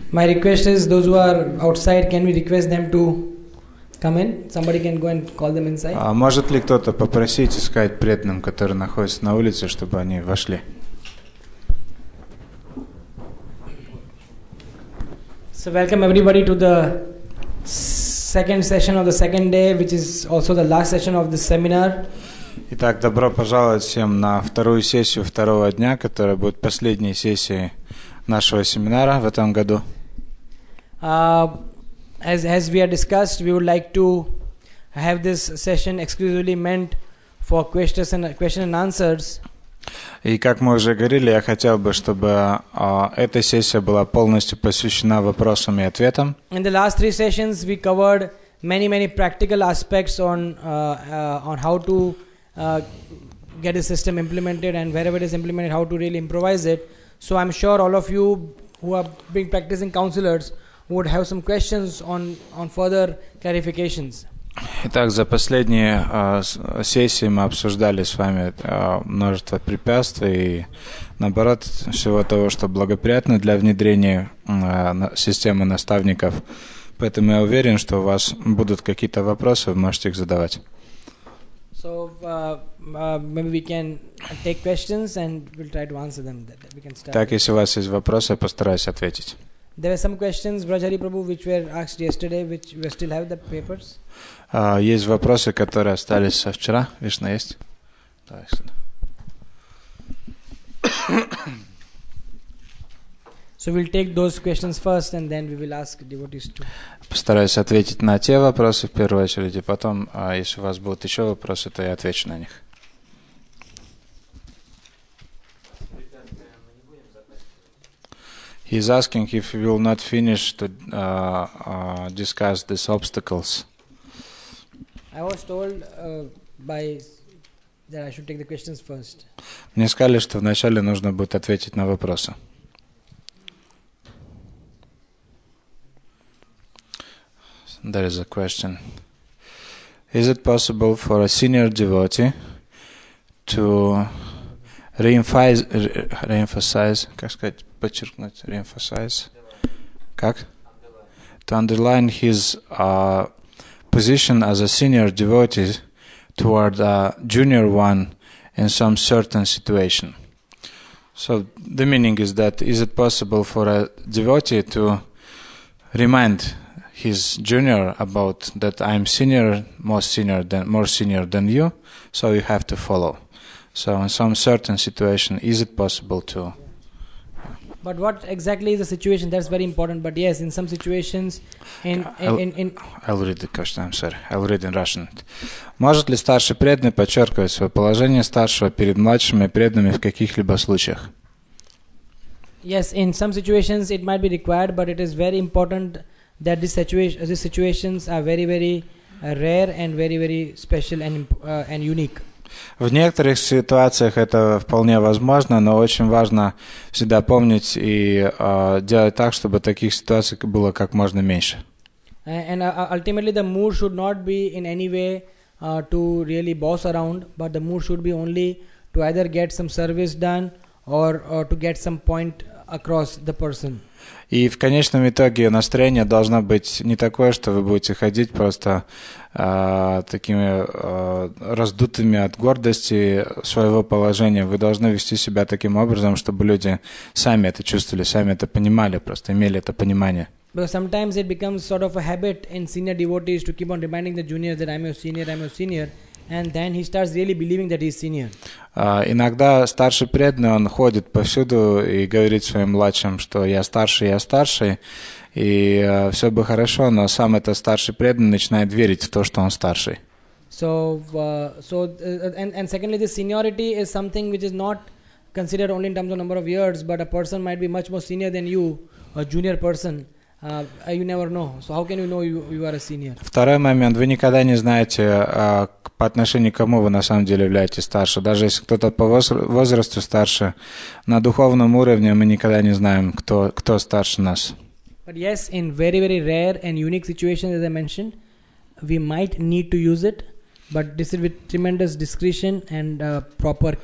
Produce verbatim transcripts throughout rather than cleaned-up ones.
My request is those who are outside, can we request them to come in? Somebody can go and call them inside. А может ли кто-то попросить и сказать преданным, которые находятся на улице, чтобы они вошли? So welcome everybody to the second session of the second day, which is also the last session of this seminar. Итак, добро пожаловать всем на вторую сессию второго дня, которая будет последней сессией нашего семинара в этом году. Uh, as as we had discussed, we would like to have this session exclusively meant for questions and question and answers. И как мы уже говорили, я хотел бы, чтобы а, эта сессия была полностью посвящена вопросам и ответам. In the last three sessions, we covered many many practical aspects on uh, uh, on how to uh, get the system implemented, and wherever it is implemented, how to really improvise it. So I'm sure all of you who are big practicing counselors would have some questions on on further clarifications. Итак, за последние а, сессии мы обсуждали с вами а, множество препятствий и, наоборот, всего того, что благоприятно для внедрения а, на, системы наставников. Поэтому я уверен, что у вас будут какие-то вопросы, вы можете их задавать. So uh, uh, maybe we can take questions and we'll try to answer them. That we can start. Так, если у вас есть вопросы, я постараюсь ответить. There were some questions, Brajari Prabhu, which were asked yesterday, which we still have the papers. Uh, есть вопросы, которые остались со вчера. Вишна есть? Давай сюда. So we'll take those questions first, and then we will ask devotees to. Постараюсь ответить на те вопросы в первую очередь, и потом, uh, если у вас будут еще вопросы, то я отвечу на них. He's asking if we will not finish to uh, uh, discuss these obstacles. I was told uh, by that I should take the questions first. Мне сказали, что вначале нужно будет ответить на вопросы. There is a question. Is it possible for a senior devotee to reemphasize, reemphasize, как сказать, подчеркнуть, reemphasize, как? To underline his uh, position as a senior devotee toward a junior one in some certain situation. So the meaning is that, is it possible for a devotee to remind his junior about that I'm senior, more senior than, more senior than you, so you have to follow. So in some certain situation, is it possible to? But what exactly is the situation? That's very important. But yes, in some situations, in in in, in I'll read the question. I'm sorry. I'll read in Russian. Может ли старший преданный подчеркивать свое положение старшего перед младшими преданными в каких-либо случаях? Yes, in some situations it might be required, but it is very important that this situation, these situations are very very uh, rare and very very special and uh, and unique. В некоторых ситуациях это вполне возможно, но очень важно всегда помнить и uh, делать так, чтобы таких ситуаций было как можно меньше. And uh, ultimately the mood should not be in any way uh, to really boss around, but the mood should be only to either get some service done or, or to get some point across the person. И в конечном итоге настроение должно быть не такое, что вы будете ходить просто э, такими э, раздутыми от гордости своего положения. Вы должны вести себя таким образом, чтобы люди сами это чувствовали, сами это понимали, просто имели это понимание. Because sometimes it becomes sort of a habit in senior devotees to keep on reminding the juniors that I'm your senior, I'm your senior. And then he starts really believing that he's senior. Uh, иногда старший преданный, он ходит повсюду и говорит своим младшим, что я старший, я старший, и uh, все бы хорошо, но сам этот старший преданный начинает верить в то, что он старший. So, uh, so uh, and, and secondly, the seniority is something which is not considered only in terms of number of years, but a person might be much more senior than you, a junior person. Uh, you never know. So how can you know you, you are a senior? Второй момент. Вы никогда не знаете, uh, по отношению к кому вы на самом деле являетесь старше. Даже если кто-то по возрасту старше, на духовном уровне мы никогда не знаем, кто, кто старше нас. But yes, in very, very rare and unique situations, as I mentioned, we might need to use it, but this is with tremendous discretion and uh, proper care.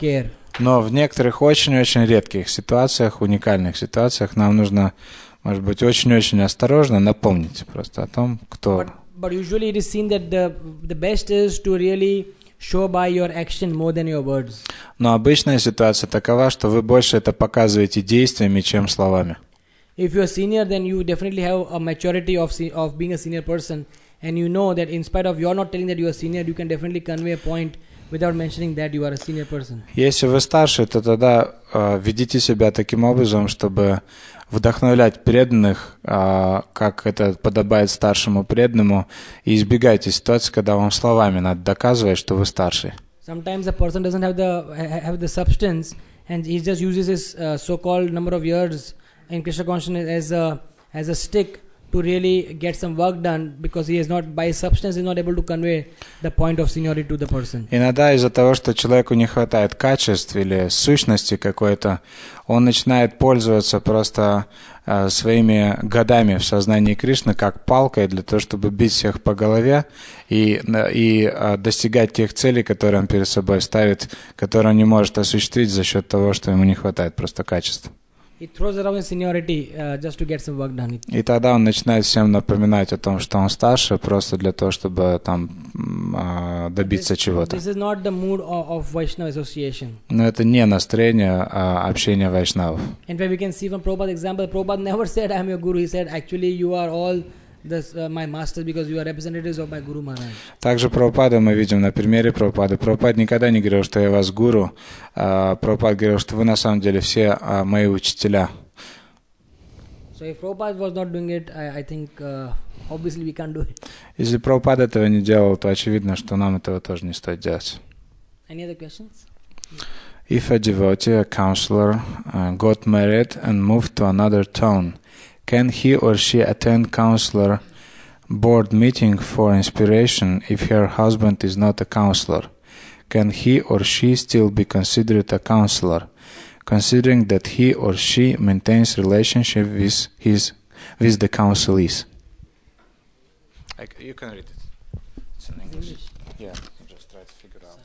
Но в некоторых очень-очень редких ситуациях, уникальных ситуациях нам нужно, может быть, очень-очень осторожно напомнить просто о том, кто... But, but usually it is seen that the, the best is to really show by your action more than your words. Но обычная ситуация такова, что вы больше это показываете действиями, чем словами. If you are senior, then you definitely have a maturity of se- of being a senior person, and you know that in spite of you are not telling that you are senior, you can definitely convey a point without mentioning that you are a senior person. Если вы старше, то тогда э, ведите себя таким образом, чтобы вдохновлять преданных, э, как это подобает старшему преданному, и избегайте ситуации, когда вам словами надо доказывать, что вы старший. Sometimes a person doesn't have the ha- have the substance, and he just uses his uh, so-called number of years in Krishna consciousness as a as a stick to really get some work done, because he is not, by his substance, is not able to convey the point of seniority to the person. Иногда из-за того, что человеку не хватает качеств или сущности какой-то, он начинает пользоваться просто э, своими годами в сознании Кришны как палкой для того, чтобы бить всех по голове и, и э, достигать тех целей, которые он перед собой ставит, которые он не может осуществить за счет того, что ему не хватает просто качеств. He throws around his seniority uh, just to get some work done. И тогда он начинает всем напоминать о том, что он старше, просто для того, чтобы там э, добиться This, чего-то. this is not the mood of, of Vaishnava association. Но это не настроение а общения вайшнавов. In fact, we can see from Prabhupada's example, Prabhupada never said, I am your guru. He said, actually, you are all this, uh, my masters, because you are representatives of my Guru Maharaj. Также Прабхупада мы видим на примере Прабхупады. Прабхупада никогда не говорил, что я вас гуру. А Прабхупада говорил, что вы на самом деле все а, мои учителя. So if Prabhupada was not doing it, I, I think uh, obviously we can't do it. Если Прабхупада этого не делал, то очевидно, что нам этого тоже не стоит делать. Any other questions? If a devotee, a counselor, uh, got married and moved to another town, can he or she attend counselor board meeting for inspiration if her husband is not a counselor? Can he or she still be considered a counselor, considering that he or she maintains relationship with his with the counselees? You can read it. It's in English. Yeah, just try to figure out.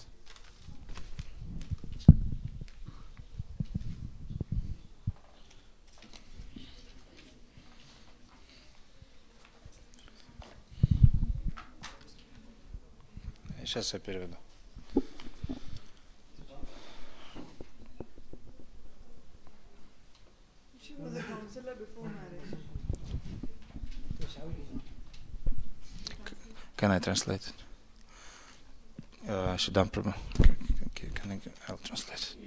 Сейчас я переведу. She was a counselor before marriage. Can I translate it? Uh, should I problem? Can I? I'll translate.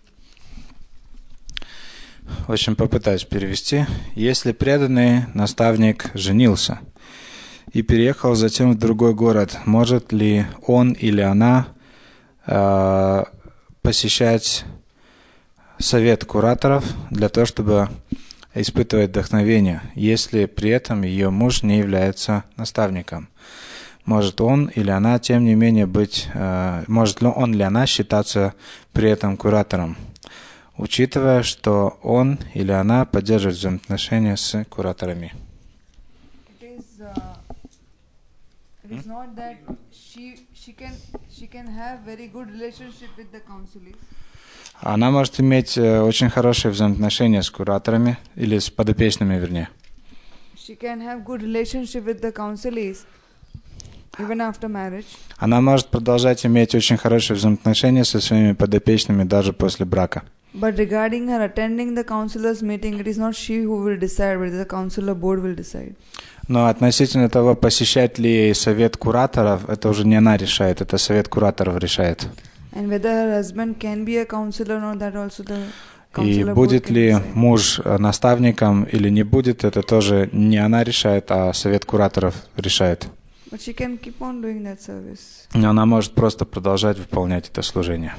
В общем, попытаюсь перевести. Если преданный наставник женился и переехал затем в другой город, может ли он или она э, посещать совет кураторов для того, чтобы испытывать вдохновение, если при этом ее муж не является наставником? Может он или она, тем не менее, быть, э, может ли он или она считаться при этом куратором, учитывая, что он или она поддерживает взаимоотношения с кураторами? It is, uh, it is not that she she can she can have very good relationship with the counselees. Она может иметь э, очень хорошие взаимоотношения с кураторами, или с подопечными, вернее. She can have good relationship with the counselees even after marriage. Она может продолжать иметь очень хорошие взаимоотношения со своими подопечными даже после брака. But regarding her attending the counselors meeting, it is not she who will decide, but the counselor board will decide. Но относительно того, посещать ли ей совет кураторов, это уже не она решает, это совет кураторов решает. And whether her husband can be a counselor or not, that also the И counselor board будет can ли decide. муж наставником или не будет, это тоже не она решает, а совет кураторов решает. But she can keep on doing that service. Но она может просто продолжать выполнять это служение.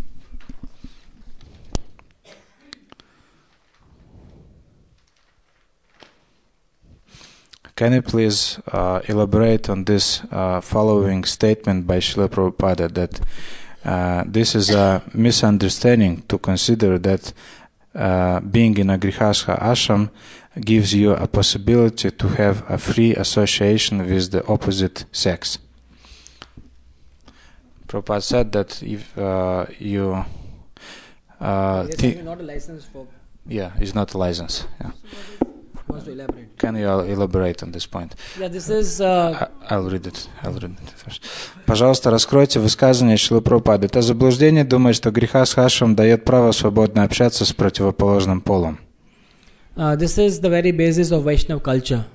Can you please uh, elaborate on this uh, following statement by Srila Prabhupada, that uh, this is a misunderstanding to consider that uh, being in a Grihastha ashram gives you a possibility to have a free association with the opposite sex. Prabhupada said that if uh, you uh, Yes, thi- not a license for. yeah, it's not a license. Yeah. Wants to elaborate. Can you elaborate on this point? Yeah, this is. Uh, I- I'll read it. I'll read it first. Пожалуйста, раскройте высказывание Шрилы Прабхупады. Это заблуждение думать, что грехасхашрам дает право свободно общаться с противоположным полом. uh, this is the very basis of Vaishnav culture.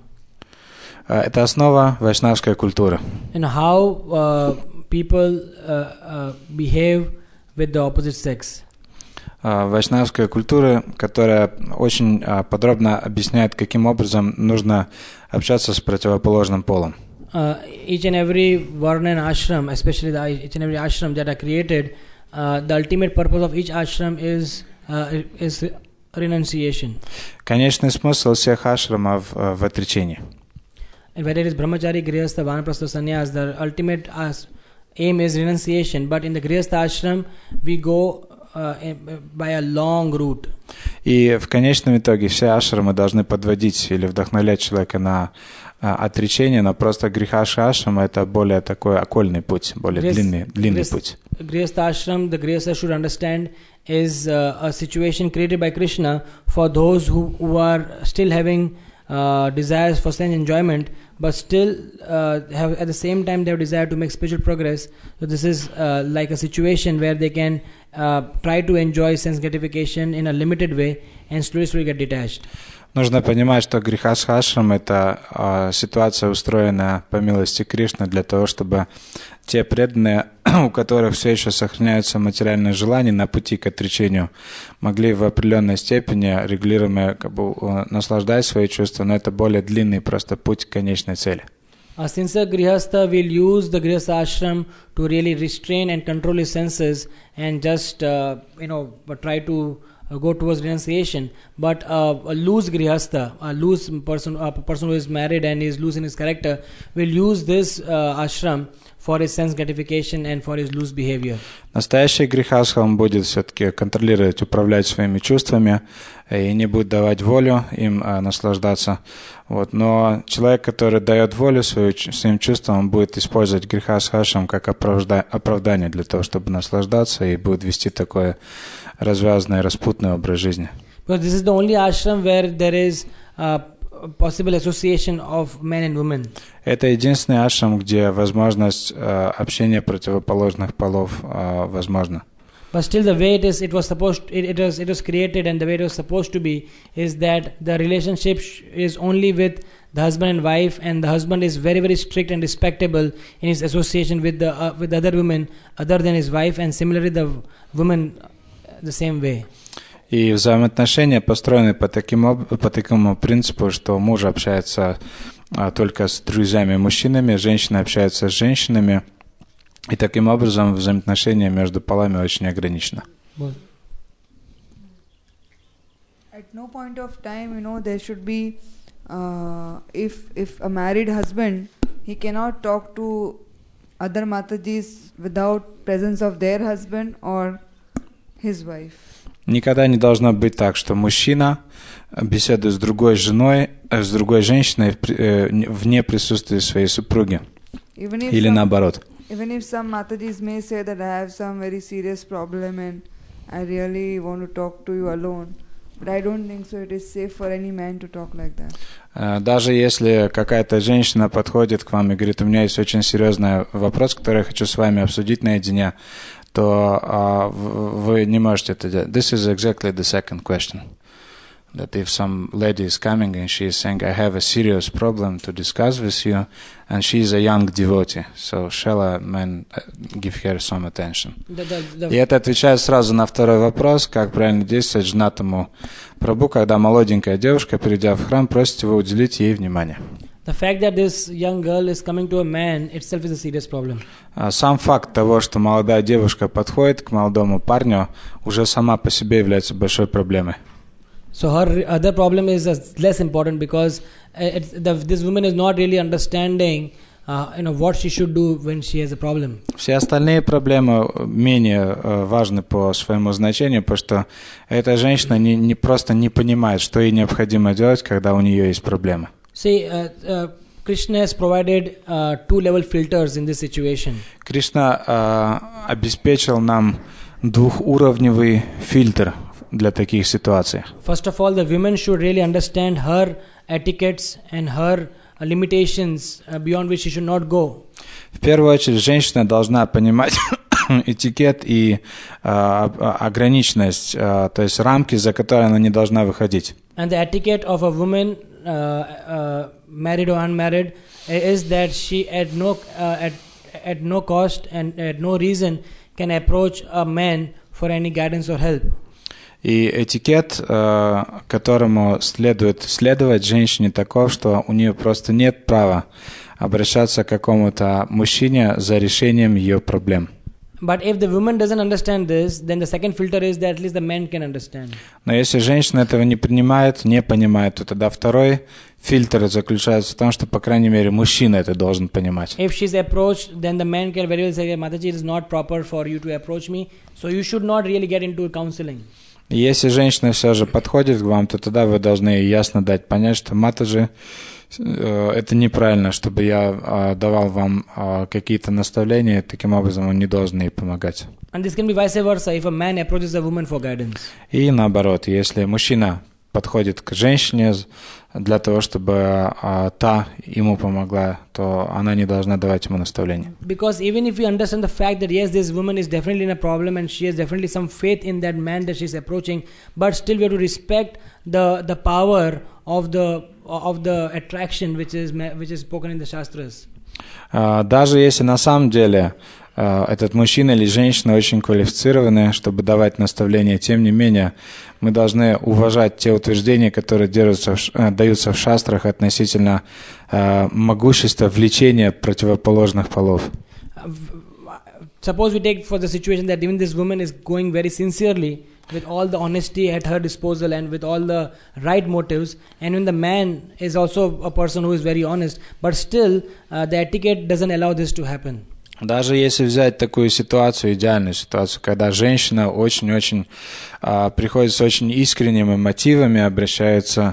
Uh, Это основа вайшнавской культуры. And how uh, people uh, uh, behave with the opposite sex. Uh, Вайшнавской культуры, которая очень uh, подробно объясняет, каким образом нужно общаться с противоположным полом. Uh, each and every varna and ashram, especially the each and every ashram that are created, uh, the ultimate purpose of each ashram is uh, is renunciation. Конечный смысл всех ашрамов uh, в отречении. And whether it is brahmachari, grihastha, vanaprastha, sannyas, the ultimate as- aim is renunciation. But in the grihastha ashram, we go uh, by a long route. И в конечном итоге все ашрамы должны подводить или вдохновлять человека на а, отречение, но просто грехаша ашрама — это более такой окольный путь, более Grihas- длинный, длинный Grihas- путь. Grihastha ashram, the grihastha should understand, is uh, a situation created by Krishna for those who, who are still having uh, desires for sense enjoyment, but still uh, have at the same time they have desire to make spiritual progress. So this is uh, like a situation where they can uh, try to enjoy sense gratification in a limited way and slowly slowly get detached. Нужно понимать, что грехасхашрам — это а, ситуация, устроенная по милости Кришны для того, чтобы те преданные, у которых все еще сохраняются материальные желания на пути к отречению, могли в определенной степени регулируемо как бы, э, наслаждать свои чувства, но это более длинный просто путь к конечной цели. A sincere grihastha will use the grihastha ashram to really restrain and control his senses and just uh, you know try to uh, go towards renunciation. But uh, a loose grihastha, a loose person, a person who is married and is loose in his character, will use this uh, ashram for his sense gratification and for his loose behavior. Настоящий грехасха, он будет все-таки контролировать, управлять своими чувствами и не будет давать волю им а, наслаждаться. Вот. Но человек, который дает волю свою, своим чувствам, он будет использовать грехасхашам как оправда, оправдание для того, чтобы наслаждаться, и будет вести такой развязанный, распутный образ жизни. Because this is the only ashram where there is uh, possible association of men and women. Это единственный ашрам, где возможность э, общения противоположных полов э, возможна. But still, the way it is, it was supposed, it, it was, it was created, and the way it was supposed to be is that the relationship sh- is only with the husband and wife, and the husband is very, very strict and respectable in his association with the uh, with other women other than his wife, and similarly the woman uh, the same way. И взаимоотношения построены по такому, по такому принципу, что муж общается а, только с друзьями-мужчинами, женщины общаются с женщинами, и таким образом взаимоотношения между полами очень ограничены. At no point of time, you know, there should be, uh, if if a married husband, he cannot talk to other Matajis without presence of their husband or his wife. Никогда не должно быть так, что мужчина беседует с другой женой, э, с другой женщиной в при- э, вне присутствия своей супруги. Even if Или some, наоборот. even if some Matajis may say that I have some very serious problem and I really want to talk to you alone, but I don't think so. It is safe for any man to talk like that. Э, Даже если какая-то женщина подходит к вам и говорит: у меня есть очень серьезный вопрос, который я хочу с вами обсудить наедине, то а, в- вы не можете это делать. This is exactly the second question. That if some lady is coming and she is saying, I have a serious problem to discuss with you, and she is a young devotee, so shall a man uh, give her some attention? The, the, И the, это отвечает сразу на второй вопрос, как правильно действовать женатому прабху, когда молоденькая девушка, придя в храм, просит его уделить ей внимание. the fact that this young girl is coming to a man itself is a serious problem. А Сам факт того, что молодая девушка подходит к молодому парню, уже сама по себе является большой проблемой. So her other problem is uh, less important because uh, it's, the, this woman is not really understanding uh, you know what she should do when she has a problem. Все остальные проблемы менее э, важны по своему значению, потому что эта женщина не, не просто не понимает, что ей необходимо делать, когда у нее есть проблемы. See, uh, uh, Krishna has provided uh, two level filters in this situation. Кришна э, обеспечил нам двухуровневый фильтр для таких ситуаций. First of all, the women should really understand her etiquettes and her uh, limitations uh, beyond which she should not go. В первую очередь, женщина должна понимать этикет и а, ограниченность, а, то есть рамки, за которые она не должна выходить. And the etiquette of a woman, uh, uh, married or unmarried, is that she at no uh, at at no cost and at no reason can approach a man for any guidance or help. И этикет, э, которому следует следовать женщине, таков, что у нее просто нет права обращаться к какому-то мужчине за решением ее проблем. But if the woman doesn't understand this, then the second filter is that at least the man can understand. Но если женщина этого не принимает, не понимает, то тогда второй фильтр заключается в том, что, по крайней мере, мужчина это должен понимать. If she's approached, then the man can very well say, Mataji, it is not proper for you to approach me, so you should not really get into counseling. Если женщина все же подходит к вам, то тогда вы должны ясно дать понять, что Матаджи, это неправильно, чтобы я давал вам какие-то наставления, таким образом он не должен ей помогать. And this can be vice versa if a man approaches a woman for guidance. И наоборот, если мужчина подходит к женщине для того, чтобы а, та ему помогла, то она не должна давать ему наставления. Because even if we understand the fact that yes, this woman is definitely in a problem and she has definitely some faith in that man that she is approaching, but still we have to respect the the power of the of the attraction which is which is spoken in the Shastras. А, даже если на самом деле а, этот мужчина или женщина очень квалифицированы, чтобы давать наставления, тем не менее мы должны уважать те утверждения, которые держатся в, даются в шастрах относительно а, могущества влечения противоположных полов. Suppose we take for the situation that even this woman is going very sincerely with all the honesty at her disposal and with all the right motives, and when the man is also a person who is very honest, but still uh, the etiquette doesn't allow this to happen. Даже если взять такую ситуацию, идеальную ситуацию, когда женщина очень-очень а, приходит с очень искренними мотивами, обращается,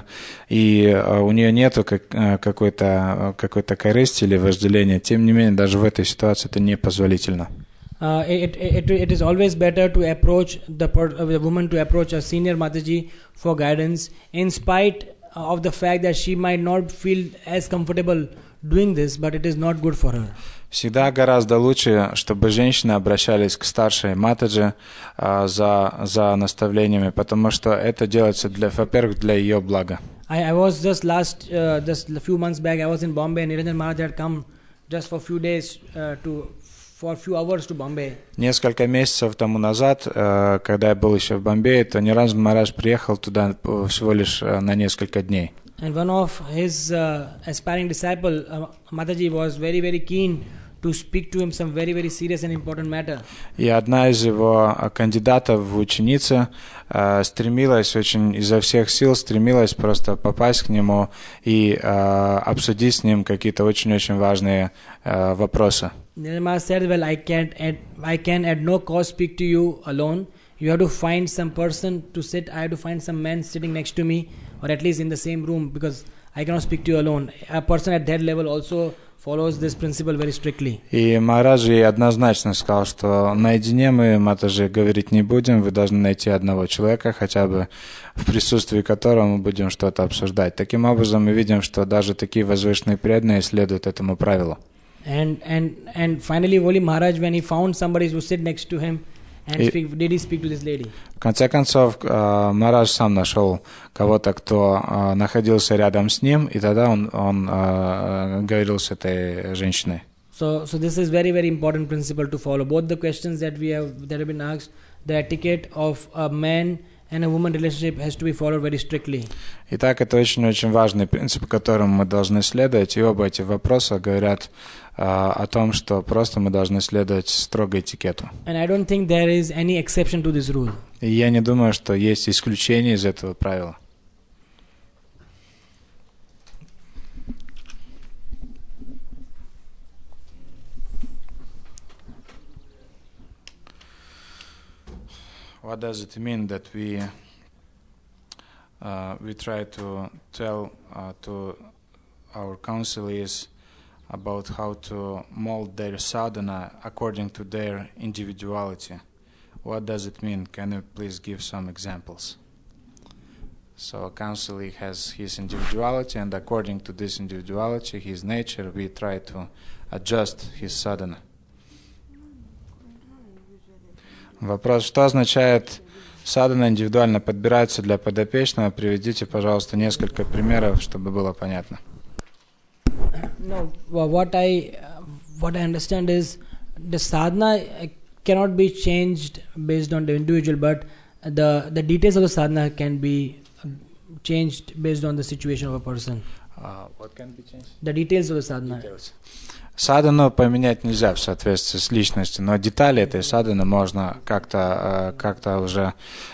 и а, у нее нету как, а, какой-то, какой-то корысти или вожделения, тем не менее, даже в этой ситуации это непозволительно. Uh, it, it, it is always better to approach the, per, uh, the woman to approach a senior Mataji for guidance, in spite of the fact that she might not feel as comfortable doing this, but it is not good for her. Всегда гораздо лучше, чтобы женщины обращались к старшей Матаджи а, за, за наставлениями, потому что это делается, для, во-первых, для ее блага. I, I was just last, uh, just a few months back, I was in Bombay and Niranjan Maharaj had come just for a few days uh, to for a few hours to Bombay. Несколько месяцев тому назад, э, когда я был еще в Бомбее, то Ниранджан Махарадж приехал туда всего лишь э, на несколько дней. And one of his uh, aspiring disciple, uh, Mataji, was very very keen to speak to him some very very serious and important matter. И одна из его кандидатов в ученицы э, стремилась очень изо всех сил стремилась просто попасть к нему и э, обсудить с ним какие-то очень-очень важные э, вопросы. Nirmala said, well, I can't at, I can at no cost speak to you alone. You have to find some person to sit. I have to find some man sitting next to me, or at least in the same room, because I cannot speak to you alone. A person at that level also follows this principle very strictly. И Махараджи однозначно сказал, что наедине мы, Матаджи, говорить не будем, вы должны найти одного человека, хотя бы в присутствии которого мы будем что-то обсуждать. Таким образом, мы видим, что даже такие возвышенные преданные следуют этому правилу. And and and finally, Holy Maharaj, when he found somebody to sit next to him and И, speak, did he speak to this lady? В конце концов, Махарадж сам нашел кого-то, кто находился рядом с ним, и тогда он, он говорил с этой женщиной. So, so this is very very important principle to follow. Both the questions that we have that have been asked, the etiquette of a man and a woman relationship has to be followed very strictly. Итак, это очень-очень важный принцип, которым мы должны следовать, и оба эти вопроса говорят а, о том, что просто мы должны следовать строго этикету. And I don't think there is any exception to this rule. И я не думаю, что есть исключение из этого правила. What does it mean that we uh, we try to tell uh, to our counselees about how to mold their sadhana according to their individuality? What does it mean? Can you please give some examples? So a counselor has his individuality, and according to this individuality, his nature, we try to adjust his sadhana. Вопрос, что означает садхана индивидуально подбирается для подопечного? Приведите, пожалуйста, несколько примеров, чтобы было понятно. No, what I what I understand is the sadhana cannot be changed based on the individual, but the the details of the sadhana can be changed based on the situation of a person. Uh, what can be changed? The details of the sadhana. Details. Садхану поменять нельзя в соответствии с личностью, но детали этой садханы можно как-то как-то уже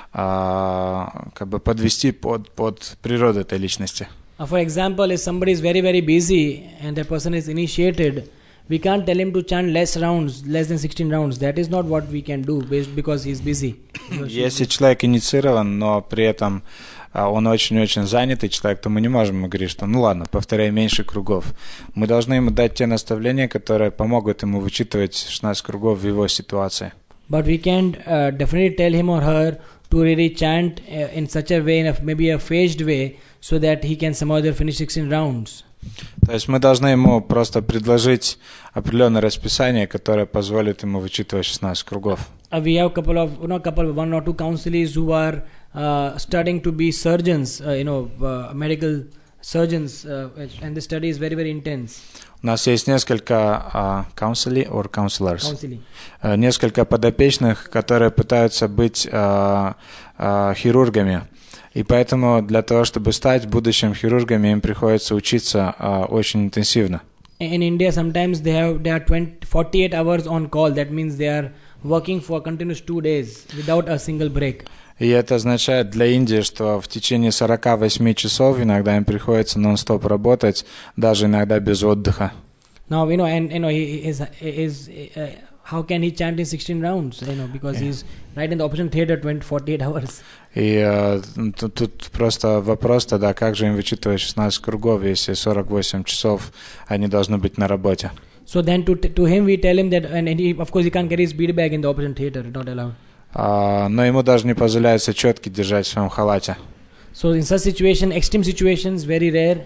как бы подвести под под природу этой личности. For example, if somebody is very very busy and that person is initiated, we can't tell him to chant less rounds, less than sixteen rounds. That is not what we can do based because he is busy. Если человек инициирован, но при этом он очень-очень занятый человек, то мы не можем ему говорить, что ну ладно, повторяй меньше кругов. Мы должны ему дать те наставления, которые помогут ему вычитывать шестнадцать кругов в его ситуации. But we can uh, definitely tell him or her to really chant uh, in such a way, in a, maybe a phased way, so that he can somehow finish sixteen rounds. То есть мы должны ему просто предложить определенное расписание, которое позволит ему вычитывать шестнадцать кругов. Uh, we have a couple of, not couple, one or two counselors who are uh, studying to be surgeons, uh, you know, uh, medical surgeons, uh, and the study is very, very intense. У нас есть несколько counselors or counselors, Counseling. несколько подопечных, которые пытаются быть uh, uh, хирургами. И поэтому для того, чтобы стать будущим хирургами, им приходится учиться uh, очень интенсивно. In India, sometimes they have they are twenty, forty-eight hours on call. That means they are working for continuous two days without a single break. И это означает для Индии, что в течение сорок восемь часов иногда им приходится нон-стоп работать, даже иногда без отдыха. Now you know, and you know, he is is uh, how can he chant in sixteen rounds? You know, because yeah. he's right in the operation theater twenty, forty-eight hours. И uh, тут, тут просто вопрос тогда, как же им вычитывать шестнадцать кругов, если сорок восемь часов они должны быть на работе. So then to to him we tell him that, and he, of course he can't carry his bead bag in the operation theater, not allowed. Uh, но ему даже не позволяется четки держать в своем халате. So in such situation, extreme situations, very rare.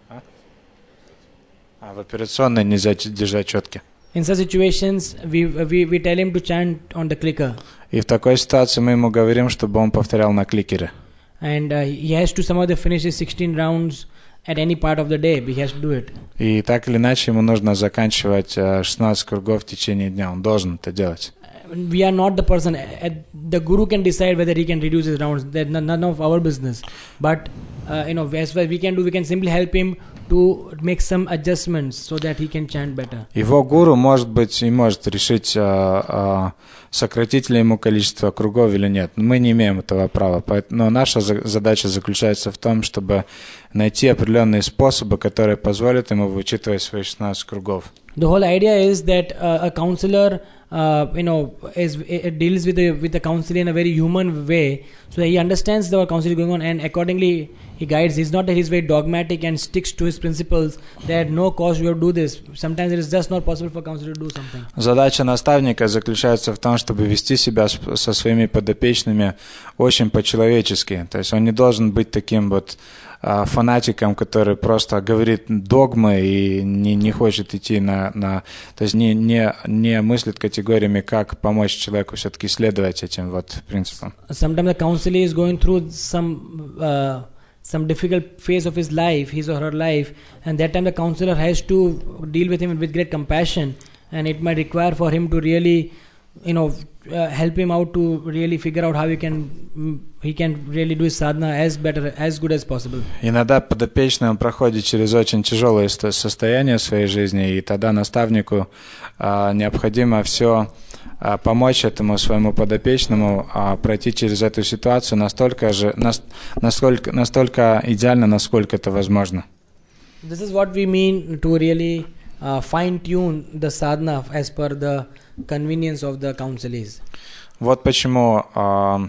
А в операционной нельзя держать четки. In such situations, we we we tell him to chant on the clicker. И в такой ситуации мы ему говорим, чтобы он повторял на кликере. And uh, he has to somehow finish his sixteen rounds at any part of the day. He has to do it. И так или иначе ему нужно заканчивать шестнадцать кругов в течение дня. Он должен это делать. We are not the person. The guru can decide whether he can reduce his rounds. That's none of our business. But uh, you know, as far as we can do, we can simply help him to make some adjustments so that he can chant better. Его гуру, может быть, и может решить, а, а, сократить ли ему количество кругов или нет. Мы не имеем этого права. Но наша задача заключается в том, чтобы найти определенные способы, которые позволят ему вычитывать свои шестнадцать кругов. The whole idea is that uh, a counselor, uh, you know, is uh, deals with the with the counselor in a very human way, so that he understands the counseling going on, and accordingly he guides. It's not that he's very dogmatic and sticks to his principles. That no cost you have to do this. Sometimes it is just not possible for a counselor to do something. Задача наставника заключается в том, чтобы вести себя со своими подопечными очень по-человечески. То есть он не должен быть таким вот фанатиком, который просто говорит догмы и не, не хочет идти на, на то есть не, не, не мыслит категориями, как помочь человеку все-таки следовать этим вот принципам. Sometimes the counselor is going through some uh, some difficult phase of his life, his or her life, and that time the counselor has to deal with him with great compassion, and it might require for him to really, you know, uh, help him out to really figure out how he can he can really do his sadhana as better, as good as possible. Иногда подопечный он проходит через очень тяжелое состояние в своей жизни, и тогда наставнику а, необходимо все а, помочь этому своему подопечному а, пройти через эту ситуацию настолько же, нас, насколько, настолько идеально, насколько это возможно. This is what we mean to really uh, fine tune the sadhana as per the convenience of the counselors. Вот почему uh,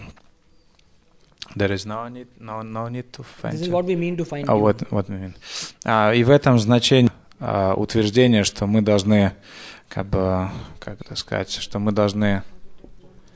there is no need, no, no need to fine tune. This is what we mean to fine tune. Oh, what, what we mean. Uh, и в этом значение uh, утверждение, что мы должны, как бы, как это сказать, что мы должны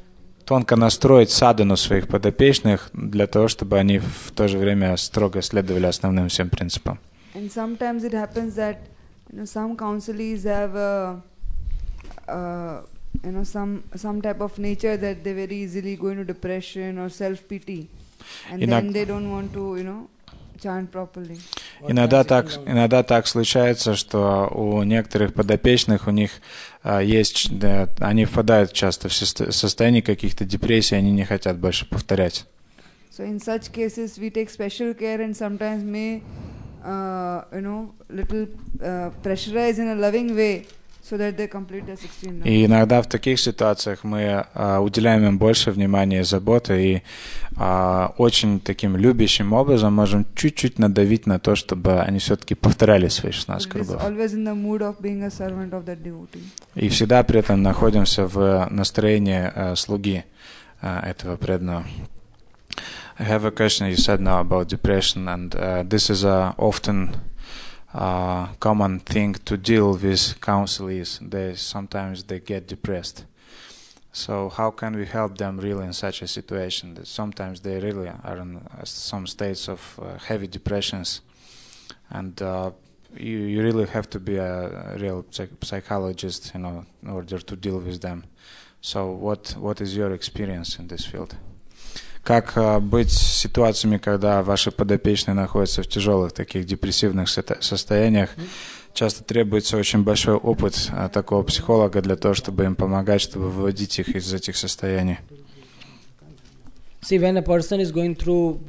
тонко настроить садхану своих подопечных для того, чтобы они в то же время строго следовали основным всем принципам. And sometimes it happens that you know some counselees have a, uh, you know some some type of nature that they very easily go into depression or self pity, and Иног- then they don't want to you know chant properly. Иногда так, иногда так случается, что у некоторых подопечных у них а, есть, да, они впадают часто в состо- состояние каких-то депрессий, они не хотят больше повторять. So in such cases, we take special care and sometimes may, uh, you know, little uh, pressurize in a loving way so that they complete their sixteen rounds. И иногда в таких ситуациях мы а, уделяем им больше внимания и заботы, и а, очень таким любящим образом можем чуть-чуть надавить на то, чтобы они все-таки повторяли свои шестнадцать But it is кругов. always in the mood of being a servant of that devotee. И всегда при этом находимся в настроении а, слуги а, этого преданного. I have a question you said now about depression, and uh, this is a often uh, common thing to deal with counselees. They sometimes they get depressed. So how can we help them really in such a situation? That sometimes they really are in uh, some states of uh, heavy depressions, and uh, you you really have to be a, a real psych- psychologist, you know, in order to deal with them. So what what is your experience in this field? Как uh, быть с ситуациями, когда ваши подопечные находятся в тяжелых таких депрессивных сото- состояниях? Часто требуется очень большой опыт uh, такого психолога для того, чтобы им помогать, чтобы выводить их из этих состояний. See, when a person is going through,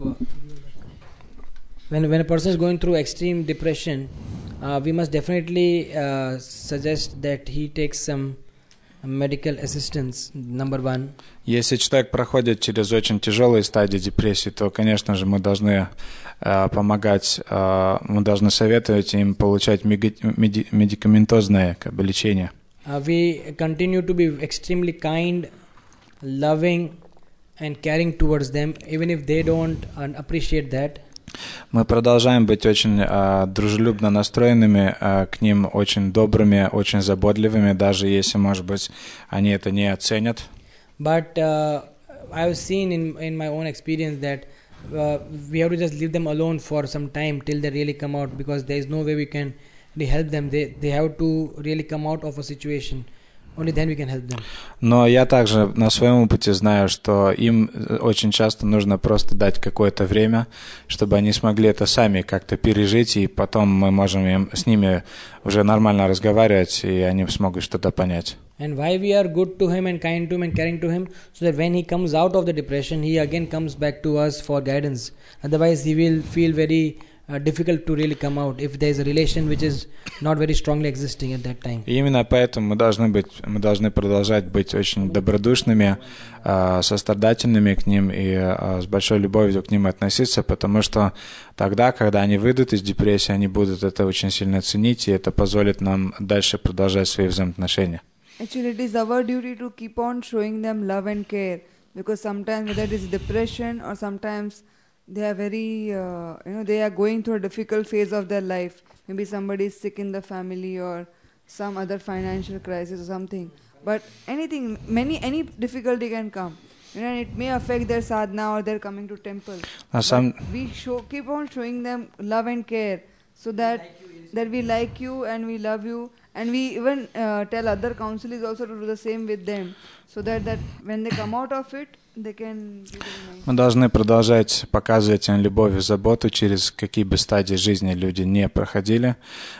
when when a person is going through extreme depression, uh, we must definitely uh, suggest that he takes some medical assistance. Number one. Если человек проходит через очень тяжелые стадии депрессии, то, конечно же, мы должны э, помогать, э, мы должны советовать им получать мега- меди- медикаментозное как бы, лечение. Uh, we continue to be extremely kind, loving, and caring towards them, even if they don't uh, appreciate that. Мы продолжаем быть очень э, дружелюбно настроенными э, к ним, очень добрыми, очень заботливыми, даже если, может быть, они это не оценят. But uh, I've seen in in my own experience that uh, we have to just leave them alone for some time till they really come out, because there is no way we can really help them. They they have to really come out of a situation. Only then we can help them. Но я также на своем опыте знаю, что им очень часто нужно просто дать какое-то время, чтобы они смогли это сами как-то пережить, и потом мы можем им, с ними уже нормально разговаривать, и они смогут что-то понять. And why we are good to him and kind to him and caring to him, so that when he comes out of the depression, he again comes back to us for guidance. Otherwise, he will feel very uh, difficult to really come out if there is a relation which is not very strongly existing at that time. И именно поэтому мы должны быть, мы должны продолжать быть очень добродушными, э, сострадательными к ним и э, с большой любовью к ним относиться, потому что тогда, когда они выйдут из депрессии, они будут это очень сильно ценить, и это позволит нам дальше продолжать свои взаимоотношения. Actually, it is our duty to keep on showing them love and care, because sometimes whether it is depression or sometimes they are very, uh, you know, they are going through a difficult phase of their life. Maybe somebody is sick in the family or some other financial crisis or something. But anything, many, any difficulty can come. You know, and it may affect their sadhana or their coming to temple. На самом, But we show, keep on showing them love and care, so that that we like you and we love you. And we even uh, tell other counselees also to do the same with them, so that, that when they come out of it, they can give them nice. мы должны продолжать показывать им любовь и заботу, через какие бы стадии жизни люди не проходили.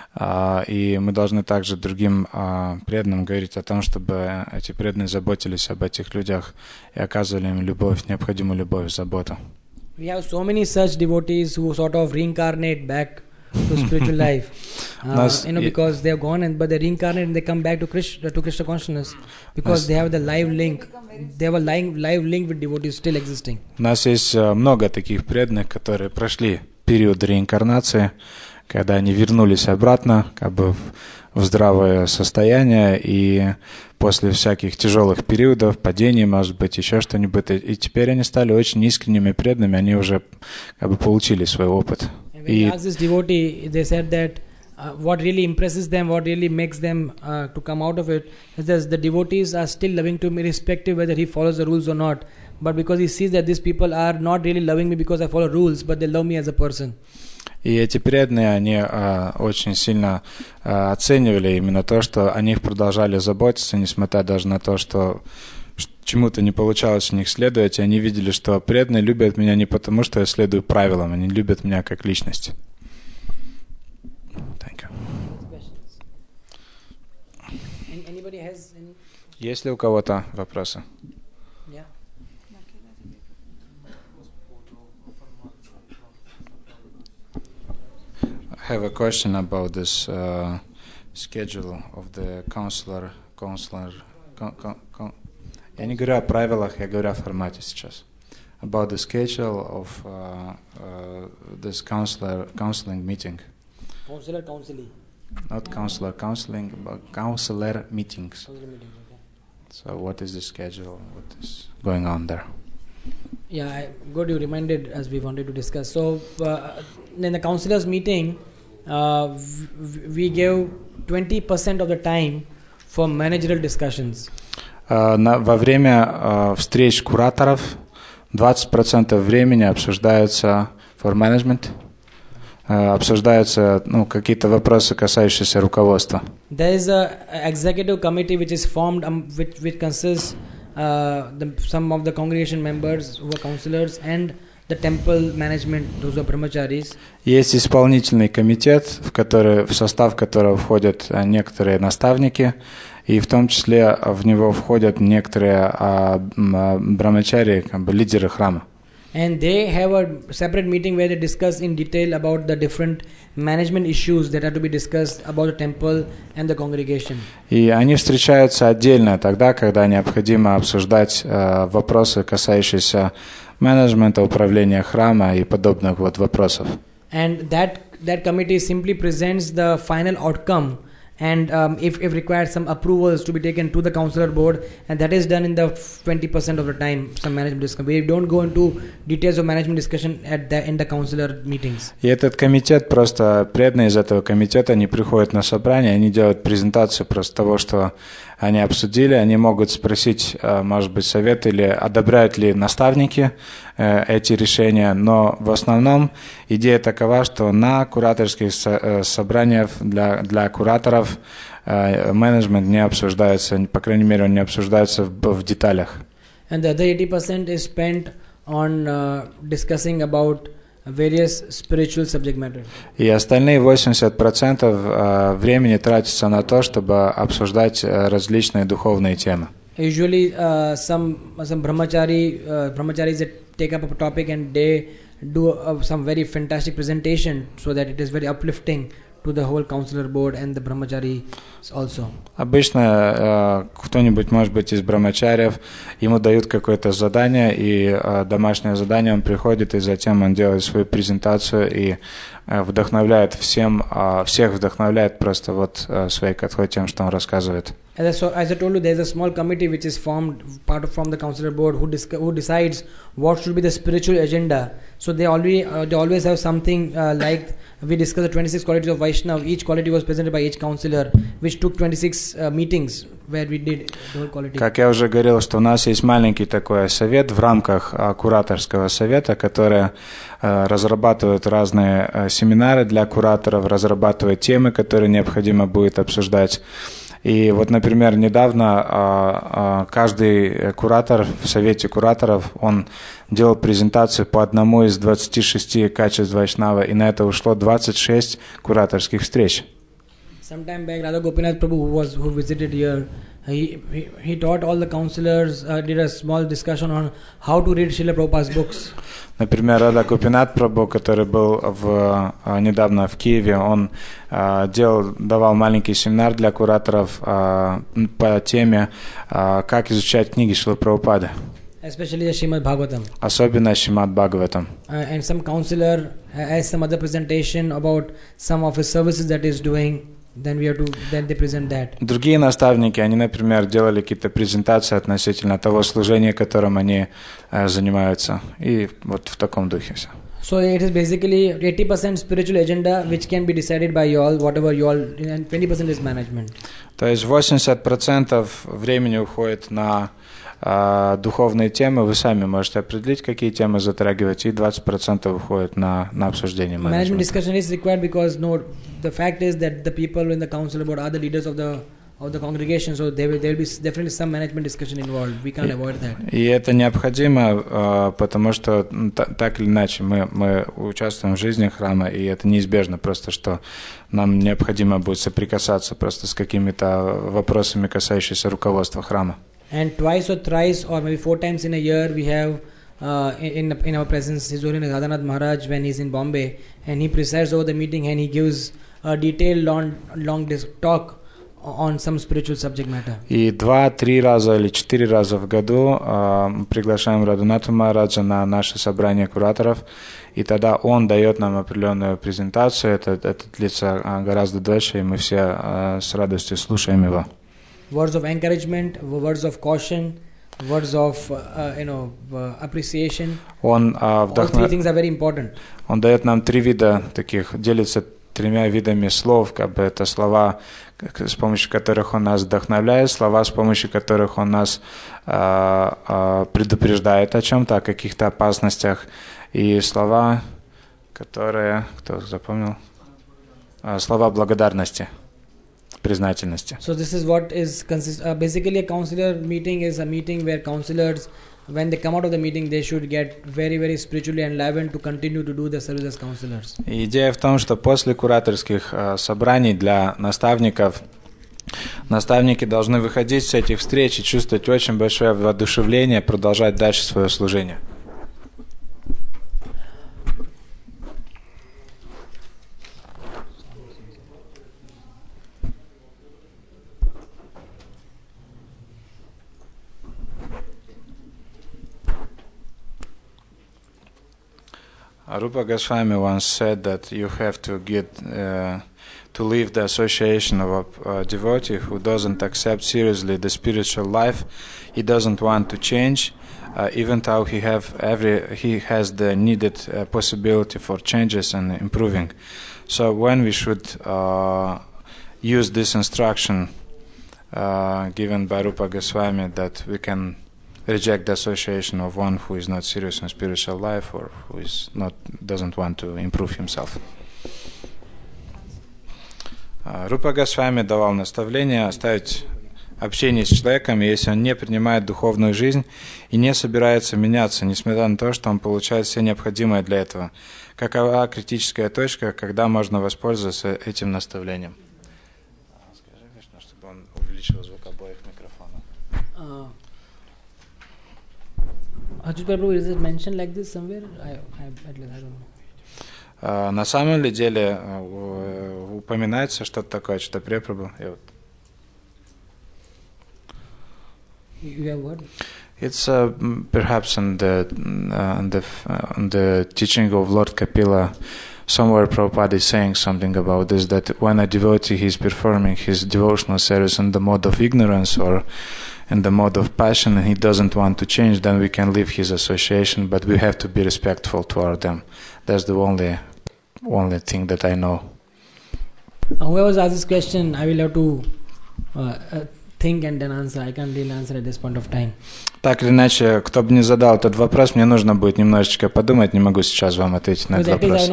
А, и мы должны также другим а, преданным говорить о том, чтобы эти преданные заботились об этих людях и оказывали им любовь, необходимую любовь и заботу. We have so many such devotees who sort of reincarnate back to spiritual life, uh, Nas- you know, because they have gone and but they reincarnate and they come back to Krishna, to Krishna consciousness, because Nas- they have the live link. They have a live, live link with devotees still existing. У нас есть а, много таких преданных, которые прошли период реинкарнации, когда они вернулись обратно как бы в, в здравое состояние, и после всяких тяжелых периодов, падений, может быть, еще что-нибудь, и, и теперь они стали очень искренними преданными, они уже как бы получили свой опыт. And when we И asked this devotee, they said that uh, what really impresses them, what really makes them uh, to come out of it, is that the devotees are still loving to me, irrespective whether he follows the rules or not. But because he sees that these people are not really loving me because I follow rules, but they love me as a person. И эти преданные, они а, очень сильно а, оценивали именно то, что о них продолжали заботиться, несмотря даже на то, что чему-то не получалось у них следовать, и они видели, что преданные любят меня не потому, что я следую правилам, они любят меня как личность. Thank you. Есть ли у кого-то вопросы? Yeah. I have a question about this uh, schedule of the counselor, counselor, con, con, con. Я не говорю о правилах, я говорю о формате сейчас. About the schedule of uh, uh, this counselor counseling meeting. Counselor, counseling. Not counselor counseling, but counselor meetings. Counselor meetings, okay. So what is the schedule? What is going on there? Yeah, I, good you reminded as we wanted to discuss. So uh, in the counselors meeting, uh, v- we gave twenty percent of the time for managerial discussions. Uh, на, во время uh, встреч кураторов двадцать процентов времени обсуждаются for management, uh, обсуждаются ну, какие-то вопросы, касающиеся руководства. There is a executive committee which is formed, um, which, which consists uh, the, some of the congregation members who are counselors and the temple management, those are brahmacharis. Есть исполнительный комитет, в, который, в состав которого входят некоторые наставники, и в том числе в него входят некоторые а, брахмачари, как бы лидеры храма. And they have a separate meeting where they discuss in detail about the different management issues that are to be discussed about the temple and the congregation. И они встречаются отдельно тогда, когда необходимо обсуждать э, вопросы, касающиеся менеджмента, управления храма и подобных вот вопросов. And that that committee simply presents the final outcome. And um, if, if required, some approvals to be taken to the counselor board, and that is done in the twenty percent of the time. Some management discussion. We don't go into details of management discussion at the in the counselor meetings. И этот комитет, просто преданные из этого комитета, они приходят на собрание, они делают презентацию просто того, что они обсудили, они могут спросить, может быть, совет или одобряют ли наставники эти решения, но в основном идея такова, что на кураторских собраниях для, для кураторов менеджмент не обсуждается, по крайней мере, он не обсуждается в, в деталях. And the other eighty percent is spent on uh, discussing about various spiritual subject matter. И остальные восемьдесят процентов времени тратится на то, чтобы обсуждать различные духовные темы. Usually, uh, some some brahmachari uh, brahmacharis that take up a topic and they do uh, some very fantastic presentation, so that it is very uplifting to the whole counselor board and the brahmacharis also. Обычно э, кто-нибудь, может быть, из брахмачариев, ему дают какое-то задание, и э, домашнее задание, он приходит, и затем он делает свою презентацию и э, вдохновляет всем, э, всех вдохновляет просто вот э, своей катхой тем, что он рассказывает. As I, so, as I told you, there is a small committee which is formed part of from the counselor board who disc- who decides what should be the spiritual agenda. So they already uh, they always have something uh, like we discussed the twenty-six qualities of Vaishnava. Each quality was presented by each counselor, which took twenty-six uh, meetings where we did the whole quality. Как я уже говорил, что у нас есть маленький такой совет в рамках а, кураторского совета, который а, разрабатывает разные а, семинары для кураторов, разрабатывает темы, которые необходимо будет обсуждать. И вот, например, недавно а, а, каждый куратор в совете кураторов, он делал презентацию по одному из двадцати шести качеств Вайшнава, и на это ушло двадцать шесть кураторских встреч. Some time back, Radha Gopinath Prabhu, who was who visited here, he he, he taught all the counselors, uh, did a small discussion on how to read Srila Prabhupada's books. Например, Рада Гопинат Прабху, который был в, недавно в Киеве, он а, делал, давал маленький семинар для кураторов а, по теме, а, как изучать книги Шрилы Прабхупады. Especially the Srimad Bhagavatam. Особенно Шримад Бхагаватам. Uh, and some counselor has some other presentation about some of his services that he's doing. Then we have to, then they present that. Другие наставники, они, например, делали какие-то презентации относительно того служения, которым они э, занимаются. И вот в таком духе все. So it is basically eighty percent spiritual agenda, which can be decided by you all, whatever you all, and twenty percent is management. То есть восемьдесят процентов времени уходит на а, духовные темы. Вы сами можете определить, какие темы затрагивать, и двадцать процентов уходит на, на обсуждение Management менеджмента. discussion is required because no, the fact is that the people in the council board are the leaders of the of the congregation, so there will there will be definitely some management discussion involved. We can't avoid that. И это необходимо, а, потому что та, так или иначе мы, мы участвуем в жизни храма, и это неизбежно, просто что нам необходимо будет соприкасаться просто с какими-то вопросами, касающимися руководства храма. And twice or thrice or maybe four times in a year we have uh, in in our presence His Holiness Radhanath Maharaj when he's in Bombay, and he presides over the meeting and he gives a detailed long long dis- talk on some spiritual subject matter. И два-три раза или четыре раза в году э, мы приглашаем Радханата Махараджа на наше собрание кураторов, и тогда он дает нам определенную презентацию. Это, это длится э, гораздо дольше, и мы все э, с радостью слушаем его. Words of encouragement, words of caution, words of uh, you know uh, appreciation. Он, э, All вдохно... three things are very important. он дает нам три вида таких, делится тремя видами слов, как бы это слова, с помощью которых он нас вдохновляет, слова, с помощью которых он нас э, э, предупреждает о чем-то, о каких-то опасностях, и слова, которые, кто запомнил, э, слова благодарности, признательности. So this is what is consist. Uh, basically, a counselor meeting is a meeting where counselors, when they come out of the meeting, they should get very, very spiritually enlivened to continue to do the service as counselors. И идея в том, что после кураторских э, собраний для наставников, наставники должны выходить с этих встреч и чувствовать очень большое воодушевление, продолжать дальше свое служение. Rupa Goswami once said that you have to get uh, to leave the association of a uh, devotee who doesn't accept seriously the spiritual life. He doesn't want to change, uh, even though he have every he has the needed uh, possibility for changes and improving. So when we should uh, use this instruction uh, given by Rupa Goswami that we can reject the association of one who is not serious in spiritual life or who is not doesn't want to improve himself. Рупа Госвами давал наставление оставить общение с человеком, если он не принимает духовную жизнь и не собирается меняться, несмотря на то, что он получает все необходимое для этого. Какова критическая точка, когда можно воспользоваться этим наставлением? Скажи, конечно, чтобы он увеличил звук обоих микрофонов. Ajit Prabhu, is it mentioned like this somewhere? I, I, at least I don't know. Uh, на самом ли деле uh, упоминается что-то такое, что Прабхупада? You have what? It's uh, perhaps in the uh, in the uh, in the teaching of Lord Kapila, somewhere Prabhupada is saying something about this, that when a devotee is performing his devotional service in the mode of ignorance or in the mode of passion and he doesn't want to change, then we can leave his association, but we have to be respectful toward them. That's the only only thing that I know. Uh, whoever's asked this question, I will have to uh, uh, think and then answer. I can't really answer at this point of time. Так или иначе, кто бы ни задал этот вопрос, мне нужно будет немножечко подумать, не могу сейчас вам ответить на этот вопрос.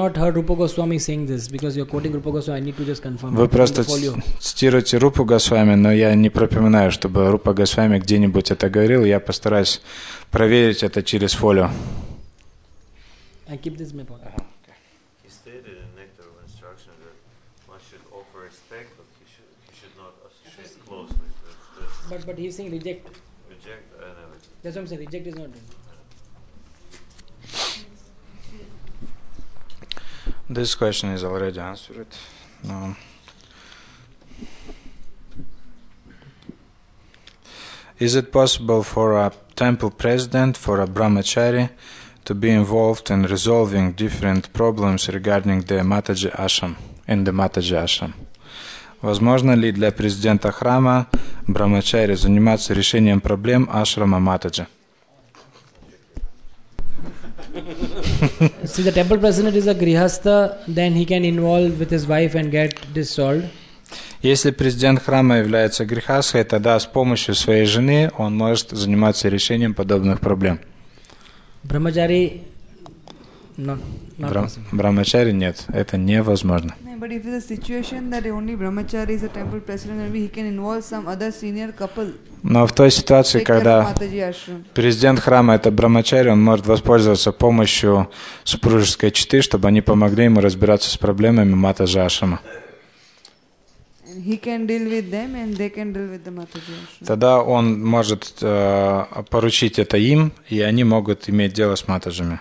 Вы просто цитируете Рупу Госвами, но я не припоминаю, чтобы Рупа Госвами где-нибудь это говорил, я постараюсь проверить это через фолио. He stated in Nectar of Instruction that one should offer respect, but he should, he should not associate closely. That's, that's but but he's saying reject. Reject, I never. That's what I'm saying. Reject is not wrong. This question is already answered. No. Is it possible for a temple president, for a brahmachari, to be involved in resolving different problems regarding the Mataji Ashram, in the Mataji Ashram? Возможно ли для президента храма Брамачари заниматься решением проблем ашрама Матаджи? since the temple president is a grihastha, then he can involve with his wife and get this solved. Если президент храма является грихастхой, тогда с помощью своей жены он может заниматься решением подобных проблем. Brahmachari, not, not Брам, possible. Брамачари нет, это невозможно. No, but if it's a situation that only brahmachari is a temple president, maybe he can involve some other senior couple. Но в той ситуации, Take care of когда Mataji ashram. президент храма это брамачари, он может воспользоваться помощью супружеской четы, чтобы они помогли ему разбираться с проблемами Матаджи ашрама. And he can deal with them and they can deal with the Mataji ashram. Тогда он может э, поручить это им, и они могут иметь дело с матаджами.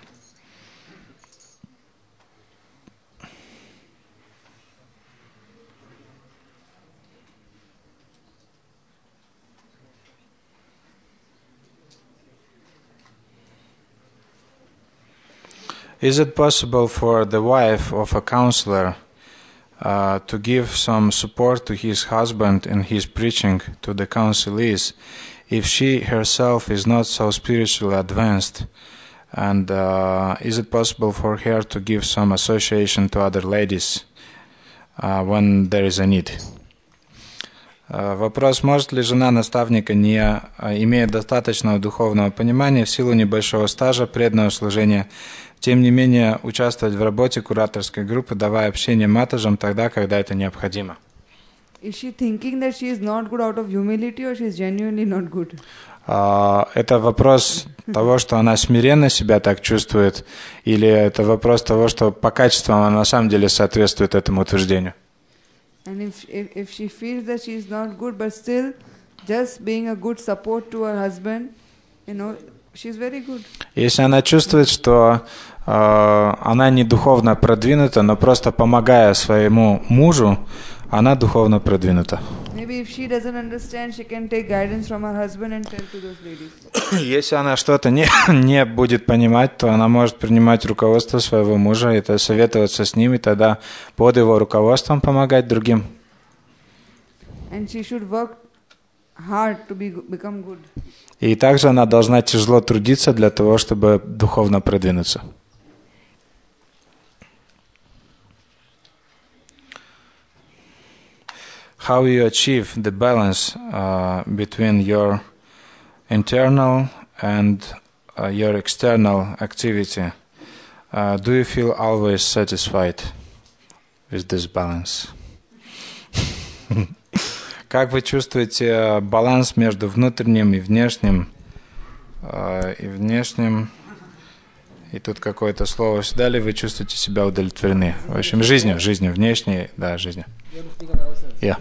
Is it possible for the wife of a counselor uh, to give some support to his husband in his preaching to the counselees if she herself is not so spiritually advanced? And uh, is it possible for her to give some association to other ladies uh, when there is a need? Uh, вопрос, может ли жена наставника, не uh, имея достаточного духовного понимания, в силу небольшого стажа преданного служения, тем не менее участвовать в работе кураторской группы, давая общение матаджам тогда, когда это необходимо? Is she thinking that she is not good out of humility or she is genuinely not good? Uh, это вопрос того, что она смиренно себя так чувствует, или это вопрос того, что по качеству она на самом деле соответствует этому утверждению? And if, if if she feels that she is not good, but still just being a good support to her husband, you know, she is very good. Если она чувствует, что э, она не духовно продвинута, но просто помогая своему мужу, она духовно продвинута. Maybe if she doesn't understand, she can take guidance from her husband and tell to those ladies. Если она что-то не, не будет понимать, то она может принимать руководство своего мужа, это советоваться с ним, и тогда под его руководством помогать другим. And she should work hard to be, become good. И также она должна тяжело трудиться для того, чтобы духовно продвинуться. How you achieve the balance uh, between your internal and uh, your external activity? Uh, do you feel always satisfied with this balance? Как вы чувствуете баланс между внутренним и внешним? Uh, и внешним, и тут какое-то слово. Всегда ли вы чувствуете себя удовлетворены? В общем, жизнью, жизнью, внешней, да, жизнью. Yeah.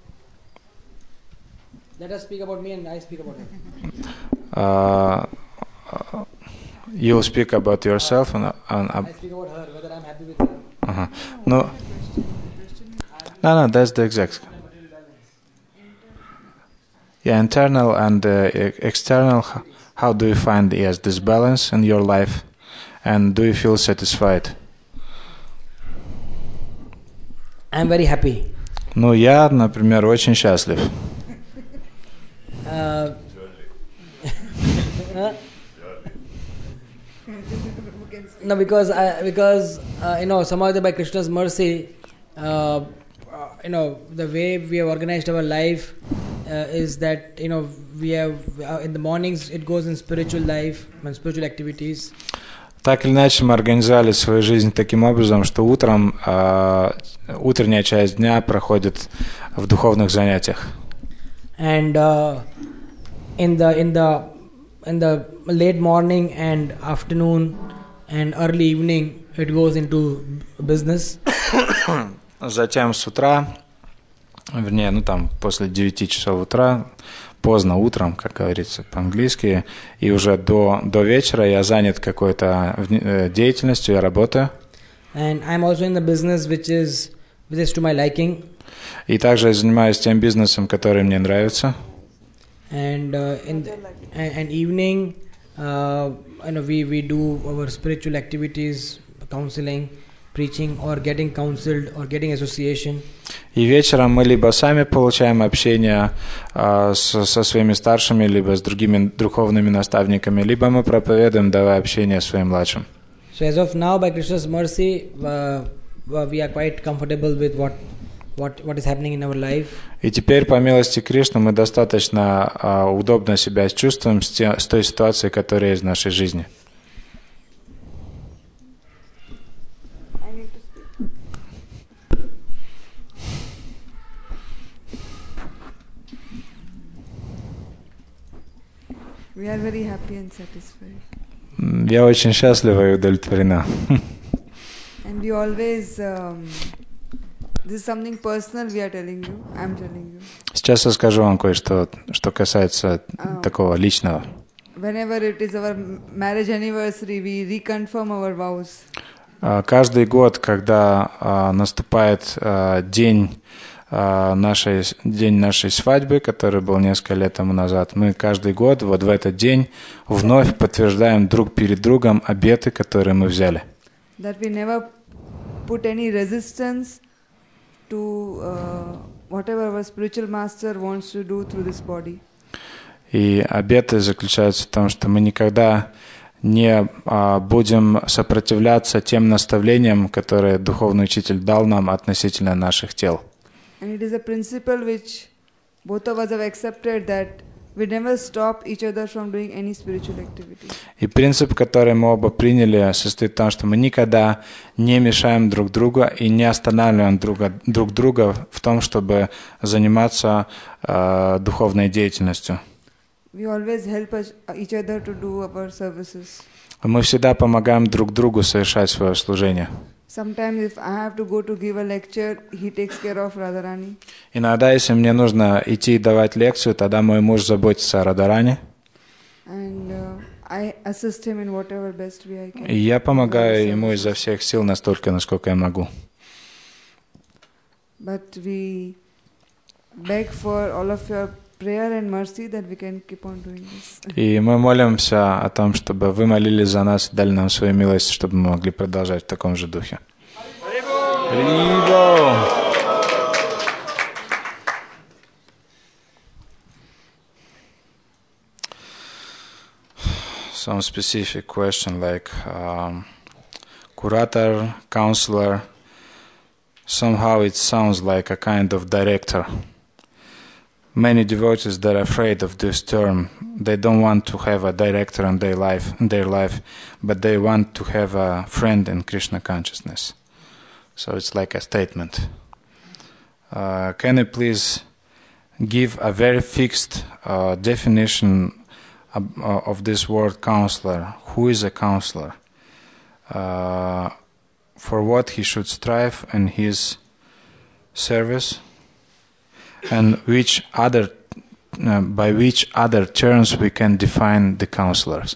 Let us speak about me and I speak about him. Uh, uh, you speak about yourself and, and uh, I speak about her, whether I'm happy with her. uh-huh. No, no, no, that's the exact. Yeah, internal and uh, external. How do you find yes this balance in your life, and do you feel satisfied? I'm very happy. Ну, я, например, очень счастлив. Uh, no, because I, because uh, you know, somehow by Krishna's mercy, uh, uh, you know, the way we have organized our life uh, is that you know we have uh, in the mornings it goes in spiritual life and spiritual activities. Так или иначе мы организовали свою жизнь таким образом, что утром э, утренняя часть дня проходит в духовных занятиях. And uh, in the in the in the late morning and afternoon and early evening, it goes into business. Затем с утра, вернее, ну там после девяти часов утра, поздно утром, как говорится по-английски, и уже до до вечера я занят какой-то деятельностью, я работаю. And I'm also in the business which is which is to my liking. И также я занимаюсь тем бизнесом, который мне нравится. And uh, in the, and, and evening, uh, you know, we we do our spiritual activities, counseling, preaching, or getting counseled, or getting association. И вечером мы либо сами получаем общение э, с, со своими старшими, либо с другими духовными наставниками, либо мы проповедуем, давая общение своим младшим. So as of now, by Krishna's mercy, uh, uh, we are quite comfortable with what, what, what is happening in our life. И теперь, по милости Кришны, мы достаточно а, удобно себя чувствуем с, те, с той ситуацией, которая есть в нашей жизни. We are very happy and satisfied. Я очень счастлива и удовлетворена. And we always, um, this is something personal we are telling you, I am telling you. Сейчас я скажу вам кое-что, что касается Oh. такого личного. Whenever it is our marriage anniversary, we reconfirm our vows. А, Каждый год, когда а, наступает а, день, а, нашей, день нашей свадьбы, который был несколько лет тому назад, мы каждый год вот в этот день вновь подтверждаем друг перед другом обеты, которые мы взяли. That we never put any resistance to uh, whatever our spiritual master wants to do through this body. И обеты заключаются в том, что мы никогда не а, будем сопротивляться тем наставлениям, которые духовный учитель дал нам относительно наших тел. And it is a principle which both of us have accepted, that we never stop each other from doing any spiritual activity. И принцип, который мы оба приняли, состоит в том, что мы никогда не мешаем друг другу и не останавливаем друга, друг друга в том, чтобы заниматься а, духовной деятельностью. We always help us, each other to do our services. Мы всегда помогаем друг другу совершать свое служение. Sometimes if I have to go to give a lecture, he takes care of Radharani. Иногда, если мне нужно идти и давать лекцию, тогда мой муж заботится о Радаране. And uh, I assist him in whatever best way I can. И я помогаю ему изо всех сил настолько, насколько я могу. But we beg for all of your prayer and mercy that we can keep on doing this. И мы молимся о том, чтобы вы молились за нас и дали нам свою милость, чтобы мы могли продолжать в таком же духе. Харибол! Some specific question like um, curator, counselor. Somehow it sounds like a kind of director. Many devotees that are afraid of this term. They don't want to have a director in their life, in their life, but they want to have a friend in Krishna consciousness. So it's like a statement. Uh, can you please give a very fixed uh, definition of, uh, of this word counselor? Who is a counselor? Uh, for what he should strive in his service? And which other, uh, by which other terms we can define the counselors?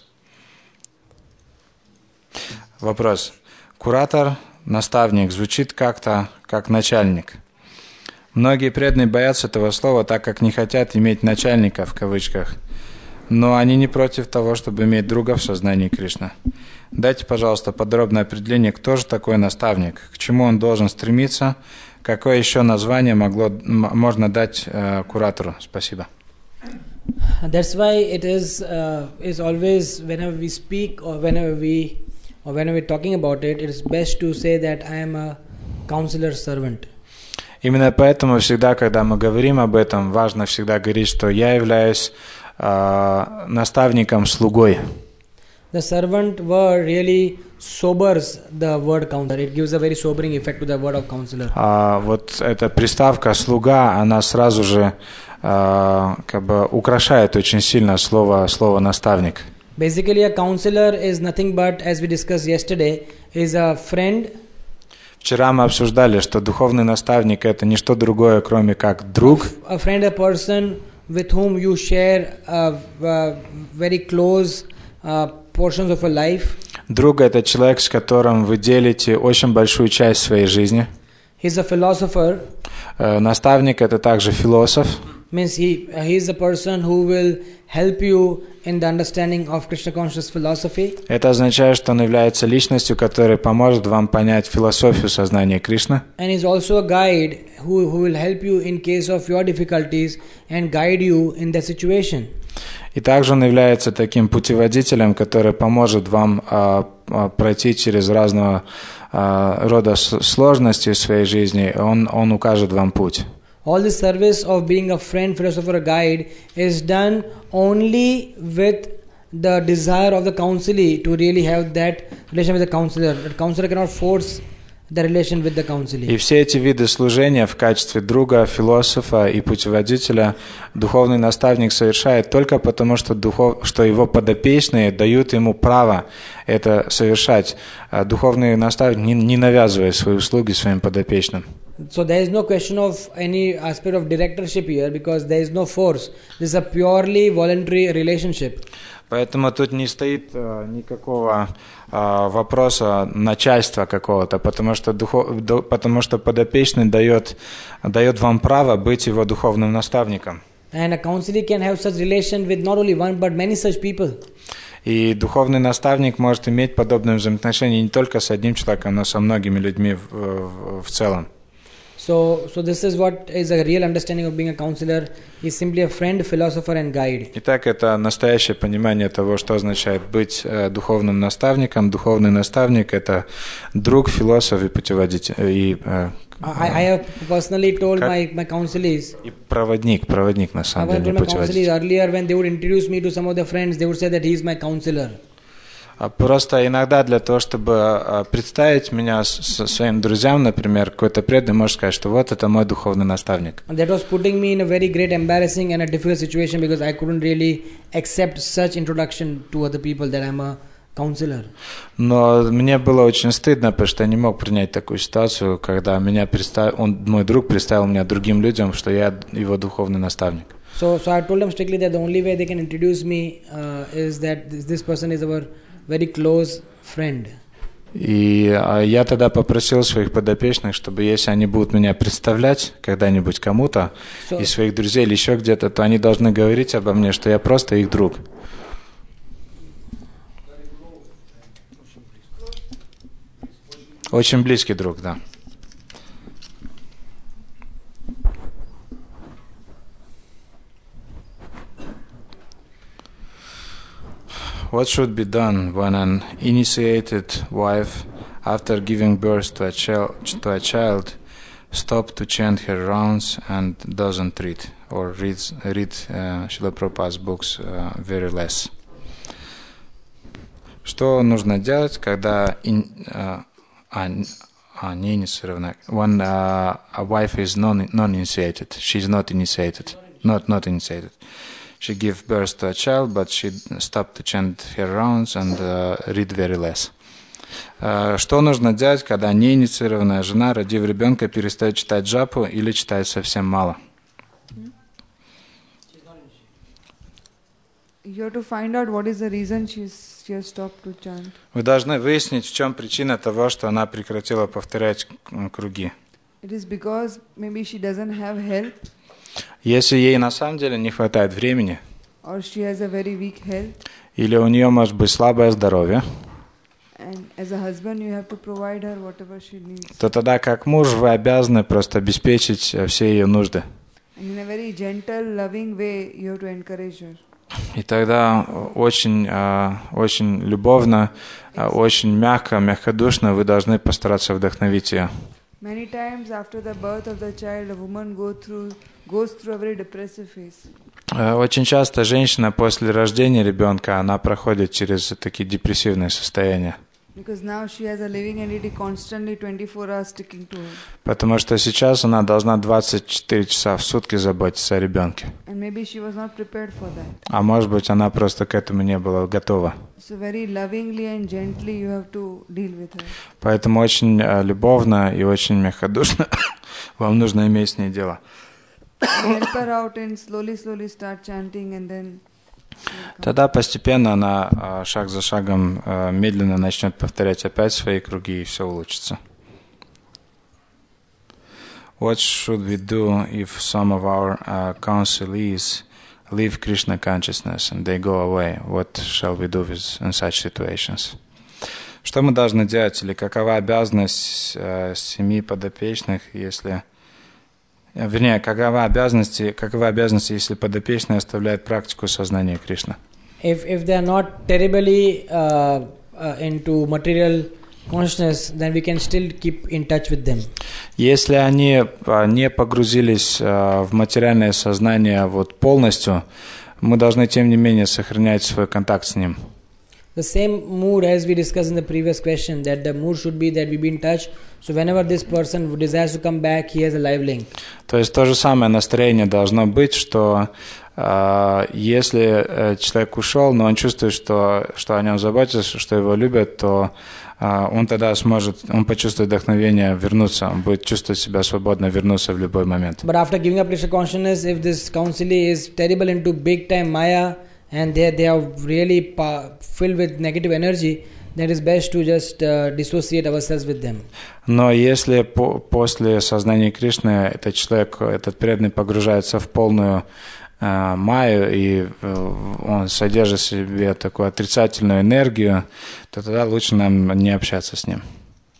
Вопрос. Куратор, наставник, звучит как-то как начальник. Многие преданные боятся этого слова, так как не хотят иметь начальника, в кавычках. Но они не против того, чтобы иметь друга в сознании Кришны. Дайте, пожалуйста, подробное определение, кто же такой наставник, к чему он должен стремиться, какое еще название могло, можно дать э, куратору. Спасибо. That's why it is uh, is always whenever we speak or whenever we or whenever we're talking about it, it is best to say that I am a counselor servant. Именно поэтому всегда, когда мы говорим об этом, важно всегда говорить, что я являюсь э, наставником, слугой. The servant word really sobers the word counselor. It gives a very sobering effect to the word of counselor. А вот эта приставка «слуга», она сразу же а, как бы украшает очень сильно слово, слово «наставник». Basically, a counselor is nothing but, as we discussed yesterday, is a friend. Вчера мы обсуждали, что духовный наставник – это не что другое, кроме как друг. A friend, a person with whom you share uh, uh, very close uh, portions of your life. Друг – это человек, с которым вы делите очень большую часть своей жизни. He's a philosopher. Uh, наставник – это также философ. Means he he is a person who will help you in the understanding of Krishna conscious philosophy. Это означает, что он является личностью, которая поможет вам понять философию сознания Кришны. And he's also a guide who who will help you in case of your difficulties and guide you in that situation. И И также он является таким путеводителем, который поможет вам а, а, пройти через разного а, рода сложности в своей жизни. Он, он укажет вам путь. All the service of being a friend, philosopher, guide is done only with the desire of the counselee to really have that relation with the counselor. The counselor cannot force the relation with the counselee. И все эти виды служения в качестве друга, философа и путеводителя духовный наставник совершает только потому, что, духов, что его подопечные дают ему право это совершать. Духовный наставник не, не навязывает свои услуги своим подопечным. So there is no question of any aspect of directorship here because there is no force. This is a purely voluntary relationship. Поэтому тут не стоит uh, никакого uh, вопроса начальства какого-то, потому что, духов, до, потому что подопечный дает, дает вам право быть его духовным наставником. And a counselor can have such relation with not only one but many such people. И духовный наставник может иметь подобные взаимоотношения не только с одним человеком, но со многими людьми в, в, в целом. So, so this is what is a real understanding of being a counselor. He is simply a friend, philosopher and guide. Итак, это настоящее понимание того, что означает быть э, духовным наставником. Духовный наставник – это друг, философ и путеводитель. И, э, I, I have personally told my, my counselees. И проводник, проводник на самом I деле, told my counselees earlier when they would introduce me to some of their friends, they would say that he is my counselor. Просто иногда для того, чтобы представить меня со своим друзьям, например, какой-то преданный может сказать, что вот это мой духовный наставник. That was putting me in a very great embarrassing and a difficult situation because I couldn't really accept such introduction to other people that I'm a counselor. Но мне было очень стыдно, потому что я не мог принять такую ситуацию, когда меня представ... он, мой друг представил меня другим людям, что я его духовный наставник. So, so I told them strictly that the only way they can introduce me uh, is that this, this person is our very close friend. И я тогда попросил своих подопечных, чтобы если они будут меня представлять когда-нибудь кому-то, so, из своих друзей или еще где-то, то они должны говорить обо мне, что я просто их друг. Очень близкий друг, да. What should be done when an initiated wife, after giving birth to a child, to a child, stops to chant her rounds and doesn't read, or reads read uh, Srila Prabhupada's books uh, very less? Что нужно делать, когда in, uh, а, а, не инициированная, when uh, a wife is non non-initiated, she's not initiated, not not initiated. She gave birth to a child, but she stopped to chant her rounds and uh, read very less. Uh, что нужно делать, когда неинициированная жена, родив ребенка, перестает читать джапу или читает совсем мало? You have to find out what is the reason she's, she has stopped to chant. Вы должны выяснить, в чем причина того, что она прекратила повторять круги. It is because maybe she doesn't have help. Если ей на самом деле не хватает времени, or she has a very weak health, или у нее может быть слабое здоровье, and as a husband you have to provide her whatever she needs. то тогда как муж вы обязаны просто обеспечить все ее нужды. And in a very gentle, loving way you have to encourage her. И тогда очень, очень любовно, очень мягко, мягкодушно вы должны постараться вдохновить ее. Many times after the birth of the child, a woman go through, goes through a very depressive phase. Очень часто женщина после рождения ребенка, она проходит через такие депрессивные состояния. Because now she has a living entity constantly twenty-four hours sticking to her. Потому что сейчас она должна двадцать четыре часа в сутки заботиться о ребенке. And maybe she was not prepared for that. А может быть, она просто к этому не была готова. So very lovingly and gently you have to deal with her. Поэтому очень любовно и очень мягкодушно вам нужно иметь с ней дело. Help her out and slowly, slowly start chanting and then. Тогда постепенно она шаг за шагом медленно начнет повторять опять свои круги, и все улучшится. What should we do if some of our uh, counselees leave Krishna consciousness and they go away? What shall we do with, in such situations? Что мы должны делать, или какова обязанность uh, семьи подопечных, если, Вернее, какова обязанности, каковы обязанности, если подопечный оставляет практику сознания Кришны? If if they are not terribly uh, uh, into material consciousness, then we can still keep in touch with them. Если они а, не погрузились а, в материальное сознание вот полностью, мы должны тем не менее сохранять свой контакт с ним. The same mood as we discussed in the previous question, that the mood should be that we be in touch. So whenever this person desires to come back, he has a live link. То есть то же самое настроение должно быть, что э, если э, человек ушел, но он чувствует, что, что о нем заботятся, что его любят, то э, он тогда сможет, он почувствует вдохновение вернуться, он будет чувствовать себя свободно вернуться в любой момент. But after giving up Krishna consciousness, if this counsellor is terrible into big time Maya, and they they are really pa- filled with negative energy, then it is best to just uh, dissociate ourselves with them. Но если по- после сознания Кришны этот человек, этот преданный погружается в полную э, майю и э, он содержит в себе такую отрицательную энергию, то тогда лучше нам не общаться с ним.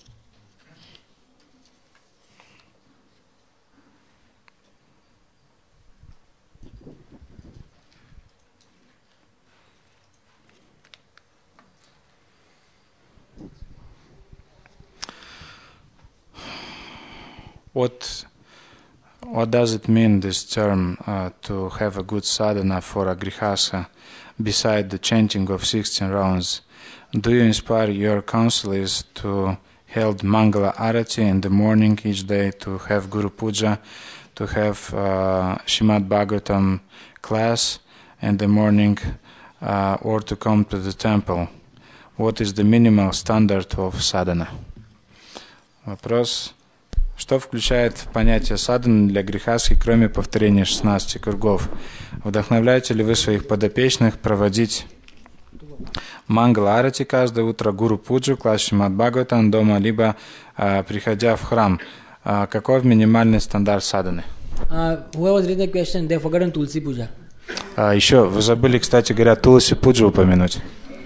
What, what does it mean, this term, uh, to have a good sadhana for a grihastha, beside the chanting of sixteen rounds? Do you inspire your counselors to hold Mangala Arati in the morning each day, to have Guru Puja, to have uh, Shrimad Bhagavatam class in the morning, uh, or to come to the temple? What is the minimal standard of sadhana? Вопрос. Что включает в понятие садханы для грехастхи, кроме повторения шестнадцати кругов? Вдохновляете ли вы своих подопечных проводить Мангала Арати каждое утро, Гуру Пуджу, класс Шримад Бхагаватам дома, либо а, приходя в храм? А, каков минимальный стандарт садханы? Uh, whoever was reading the question, they have forgotten Tulsi Puja. А, еще, вы забыли, кстати говоря, Тулси Пуджу упомянуть.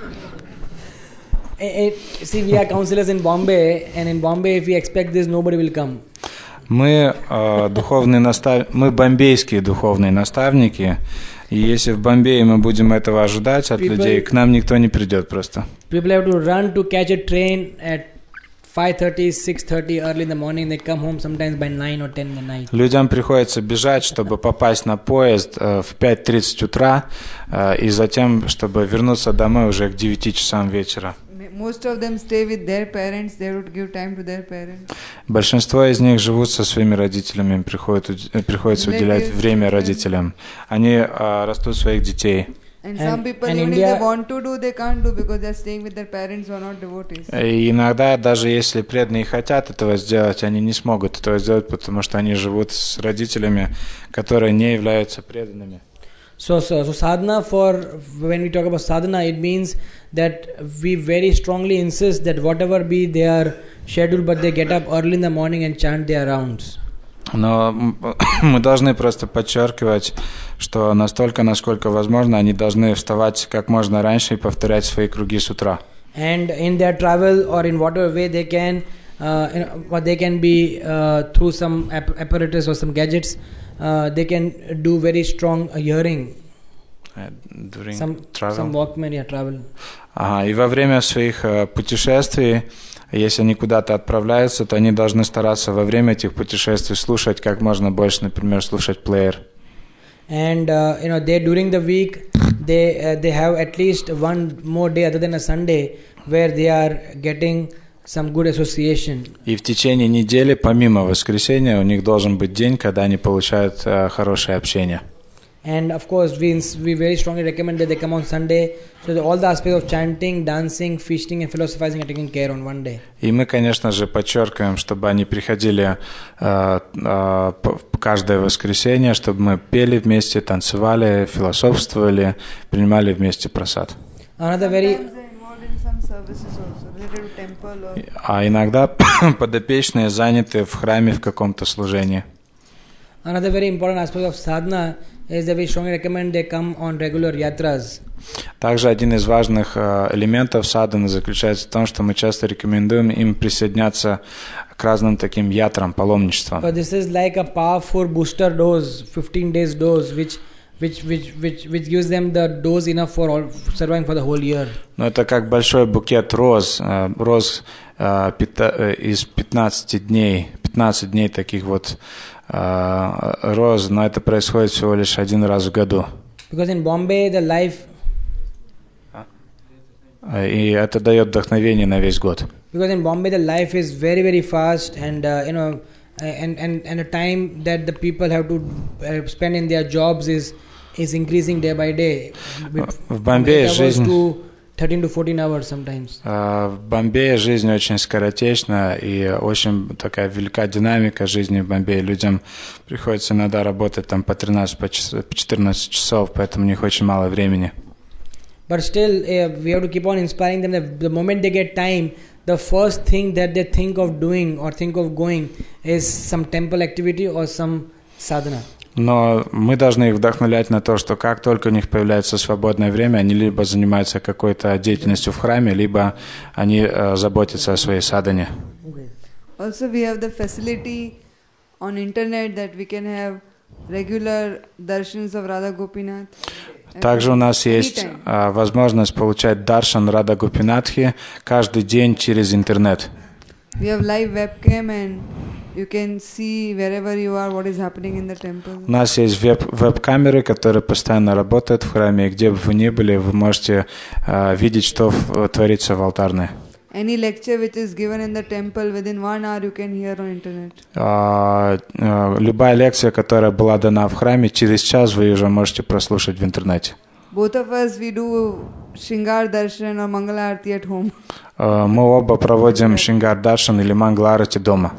See, we are counselors in Bombay, and in Bombay, if we expect this, nobody will come. Мы э, духовные настав... мы бомбейские духовные наставники, и если в Бомбее мы будем этого ожидать от People... людей, к нам никто не придет просто. People have to run to catch a train at five thirty, six thirty early in the morning. They come home sometimes by nine or ten in the night. Людям приходится бежать, чтобы попасть на поезд э, в пять тридцать утра, э, и затем, чтобы вернуться домой уже к девяти часам вечера. Most of them stay with their parents. They would give time to their parents. Большинство из них живут со своими родителями, им приходится, приходится уделять время родителям. Они э, растут своих детей. And, and some people, and even India, if they want to do, they can't do because they're staying with their parents who are not devotees. И иногда, даже если преданные хотят этого сделать, они не смогут этого сделать, потому что они живут с родителями, которые не являются преданными. So, so, so sadhana, for when we talk about sadhana, it means that we very strongly insist that whatever be their schedule, but they get up early in the morning and chant their rounds. Но мы должны просто подчеркивать, что настолько, насколько возможно, они должны вставать как можно раньше и повторять свои круги с утра. And in their travel or in whatever way they can, uh, you know, what they can be uh, through some app- apparatus or some gadgets, uh, they can do very strong uh, hearing. During some, travel. Some Walkman, yeah, travel. Ага, и во время своих uh, путешествий, если они куда-то отправляются, то они должны стараться во время этих путешествий слушать как можно больше, например, слушать плеер. And uh, you know, they during the week they uh, they have at least one more day other than a Sunday where they are getting some good association. И в течение недели, помимо воскресенья, у них должен быть день, когда они получают uh, хорошее общение. And of course, we we very strongly recommend that they come on Sunday, so that all the aspects of chanting, dancing, feasting, and philosophizing are taken care on one day. И мы, конечно же, подчеркиваем, чтобы они приходили э, э, каждое воскресенье, чтобы мы пели вместе, танцевали, философствовали, принимали вместе просад. Another very А иногда подопечные заняты в храме в каком-то служении. Another very important aspect of sadhana is that we strongly recommend they come on regular yatras. Также один из важных э, элементов садханы заключается в том, что мы часто рекомендуем им присоединяться к разным таким ятрам, паломничествам. But this is like a powerful booster dose, fifteen days dose, which which which which which gives them the dose enough for all surviving for the whole year. Но это как большой букет роз, э, роз э, пита, э, из пятнадцати дней, пятнадцать дней таких вот э, роз, но это происходит всего лишь один раз в году. Because in Bombay the life И это дает вдохновение на весь год. Because in Bombay the life is very very fast, and uh, you know, and and and the time that the people have to uh, spend in their jobs is is increasing day by day. В Бомбее жизнь thirteen to fourteen hours sometimes. В Бомбее жизнь очень скоротечна и очень такая велика динамика жизни в Бомбее. Людям приходится иногда работать там по тринадцать, по четырнадцать часов, поэтому у них очень мало времени. But still, uh, we have to keep on inspiring them that the moment they get time, the first thing that they think of doing or think of going is some temple activity or some sadhana. Но мы должны их вдохновлять на то, что как только у них появляется свободное время, они либо занимаются какой-то деятельностью в храме, либо они э, заботятся о своей садхане. Also, we have the facility on internet that we can have regular darshans of Radha Gopinath. Также у нас есть э, возможность получать даршан Рада Гопинатхи каждый день через интернет. We have live webcam and you can see wherever you are what is happening in the temple. У нас есть веб, веб-камеры, которые постоянно работают в храме, и где бы вы ни были, вы можете э, видеть, что в, творится в алтарной. Any lecture which is given in the temple within one hour you can hear on internet. Э, э, любая лекция, которая была дана в храме, через час вы уже можете прослушать в интернете. Both of us we do Shringar Darshan or Mangala Aarti at home. Э, мы оба проводим Шрингар Даршан или Мангала Арати дома.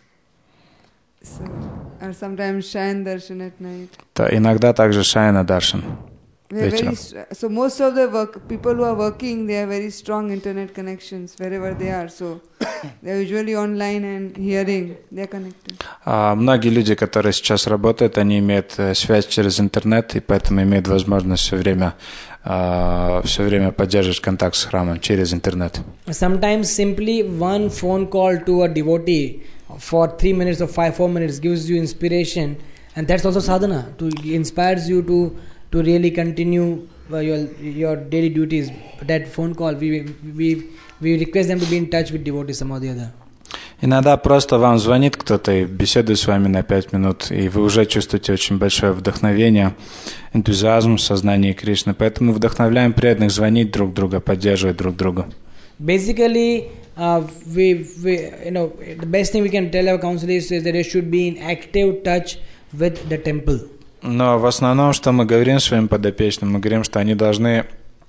So, or sometimes Shayan Darshan at night. Да, иногда также Шаяна Даршан. We are very, so most of the work, people who are working, they have very strong internet connections wherever they are. So they are usually online and hearing. They are connected. А многие люди, которые сейчас работают, они имеют связь через интернет, и поэтому имеют возможность все время, uh, все время поддерживать контакт с храмом через интернет. Sometimes simply one phone call to a devotee for three minutes or five, four minutes gives you inspiration, and that's also sadhana. To inspires you to to really continue uh, your your daily duties. That phone call, we we we request them to be in touch with devotees some or the other. Иногда просто вам звонит кто-то и беседует с вами на пять минут, и вы уже чувствуете очень большое вдохновение, энтузиазм в сознании Кришны. Поэтому вдохновляем преданных звонить друг друга, поддерживать друг друга. Basically, uh, we we you know the best thing we can tell our counselors is that they should be in active touch with the temple. Но в основном, что мы говорим своим подопечным, мы говорим, что они должны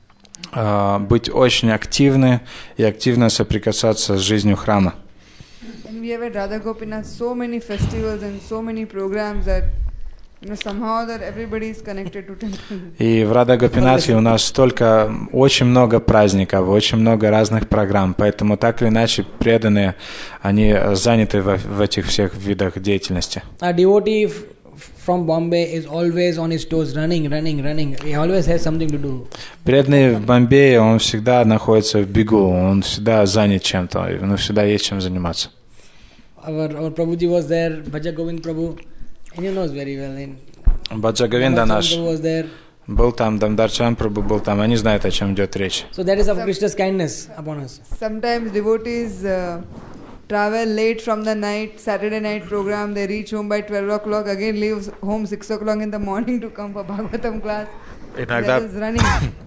э, быть очень активны и активно соприкасаться с жизнью храма. And we have at Radha Gopinath so many festivals and so many programs that you know somehow that everybody is connected to temple. И в Рада Гопинатхе у нас столько, очень много праздников, очень много разных программ, поэтому так или иначе преданные, они заняты в, в этих всех видах деятельности. A devotee from Bombay is always on his toes, running, running, running. He always has something to do. Преданный в Бомбее, он всегда находится в бегу, он всегда занят чем-то, ему всегда есть чем заниматься. Our our Prabhuji was there, Bhaja Govind Prabhu, and he knows very well. In Баджа Говинда наш was there. был там, Дамдарчан Прабhu был там, они знают, о чем идет речь. So that is of Krishna's kindness upon us. Sometimes devotees uh, travel late from the night, Saturday night program, they reach home by twelve o'clock, again leave home six o'clock in the morning to come for Bhagavatam class. Иногда, That is running.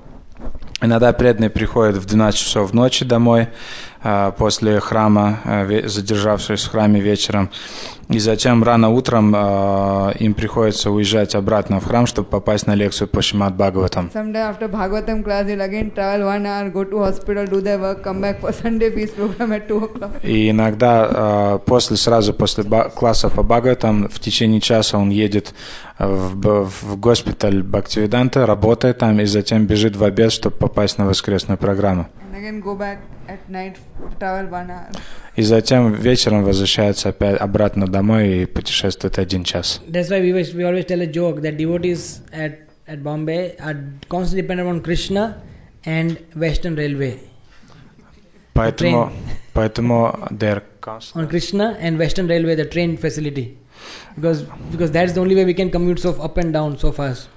иногда преданные приходят в двенадцать часов ночи домой а, после храма, а, ве, задержавшись в храме вечером, и затем рано утром а, им приходится уезжать обратно в храм, чтобы попасть на лекцию по Шримад Бхагаватам. Sometime after Bhagavatam class, they'll again travel one hour, go to hospital, do their work, come back for Sunday peace program at two o'clock. И иногда а, после, сразу после ба- класса по Бхагаватам в течение часа он едет в, в, в госпиталь Бхактивиданта, работает там и затем бежит в обед, чтобы попасть на воскресную программу. And again go back at night, travel one hour. И затем вечером возвращается опять обратно домой и путешествует один час. That's why we always, we always tell a joke that devotees at, at Bombay are constantly dependent on Krishna and Western Railway. Поэтому, поэтому they're on Krishna and Western Railway, the train facility, because because that's the only way we can commute so up and down so fast.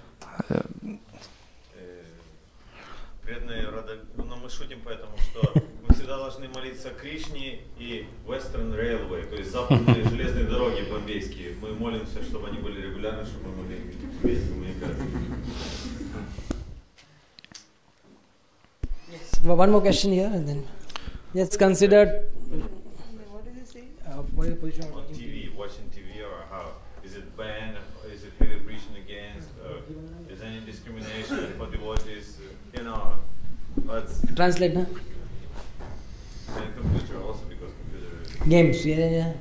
Бедные рода, но мы шутим поэтому, что мы всегда должны молиться Кришне и Western Railway, то есть западные железные дороги бомбейские. Мы молимся, чтобы они были регулярны, чтобы мы могли иметь коммуникацию. Yes. One more question here, and then let's consider. What did you say? Uh, what is the position On of T V, watching T V, or how? Is it banned? Or is it heavy preaching against? Or is any discrimination for devotees? Uh, you know, what's translate, na? and computer also, because computer. Games, yeah, yeah.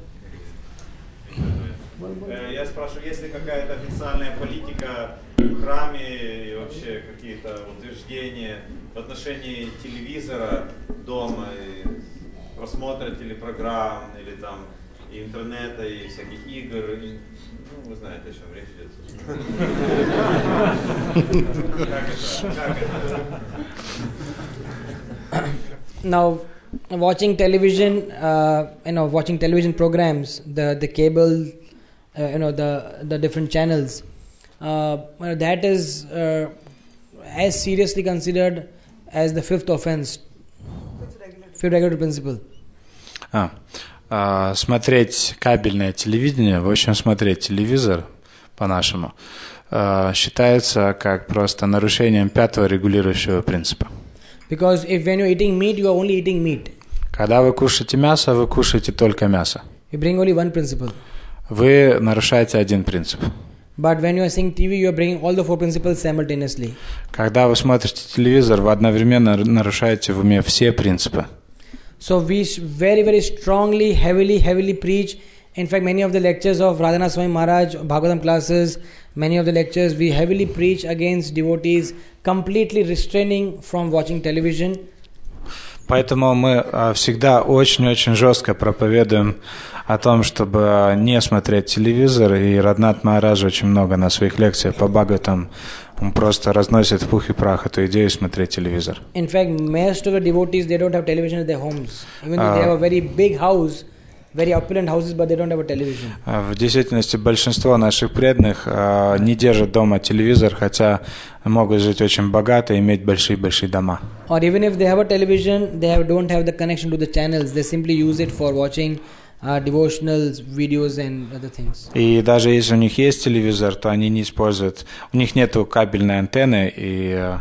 Э, Я спрашиваю, есть ли какая-то официальная политика в храме и вообще какие-то утверждения в отношении телевизора дома, и просмотра телепрограмм или там и интернета и всяких игр, и, ну вы знаете, о чем речь идет. Как это? Как это? Now, watching television, uh, you know, watching television programs, the the cable, uh, you know, the the different channels, uh, well, that is uh, as seriously considered as the fifth offense, fifth regulatory principle. А, а, смотреть кабельное телевидение, в общем, смотреть телевизор, по-нашему, а, считается как просто нарушением пятого регулирующего принципа. Because if when you're eating meat, you are only eating meat. Когда вы кушаете мясо, вы кушаете только мясо. You bring only one principle. Вы нарушаете один принцип. But when you are seeing T V, you are bringing all the four principles simultaneously. Когда вы смотрите телевизор, вы одновременно нарушаете в уме все принципы. So we very, very strongly, heavily, heavily preach. In fact, many of the lectures of Radhanath Swami Maharaj, Bhagavatam classes, many of the lectures, we heavily preach against devotees completely restraining from watching television. Поэтому мы всегда очень-очень жестко проповедуем о том, чтобы не смотреть телевизор, и Радханат Махарадж очень много на своих лекциях по Бхагаватам, он просто разносит в пух и прах эту идею смотреть телевизор. In fact, most of the devotees, they don't have television at their homes. Even though they have a very big house, very opulent houses, but they don't have a television. В действительности большинство наших преданных не держат дома телевизор, хотя могут жить очень богато и иметь большие-большие дома. Or even if they have a television, they have, don't have the connection to the channels. They simply use it for watching uh, devotional videos and other things. И даже если у них есть телевизор, то они не используют, у них нету кабельной антенны, и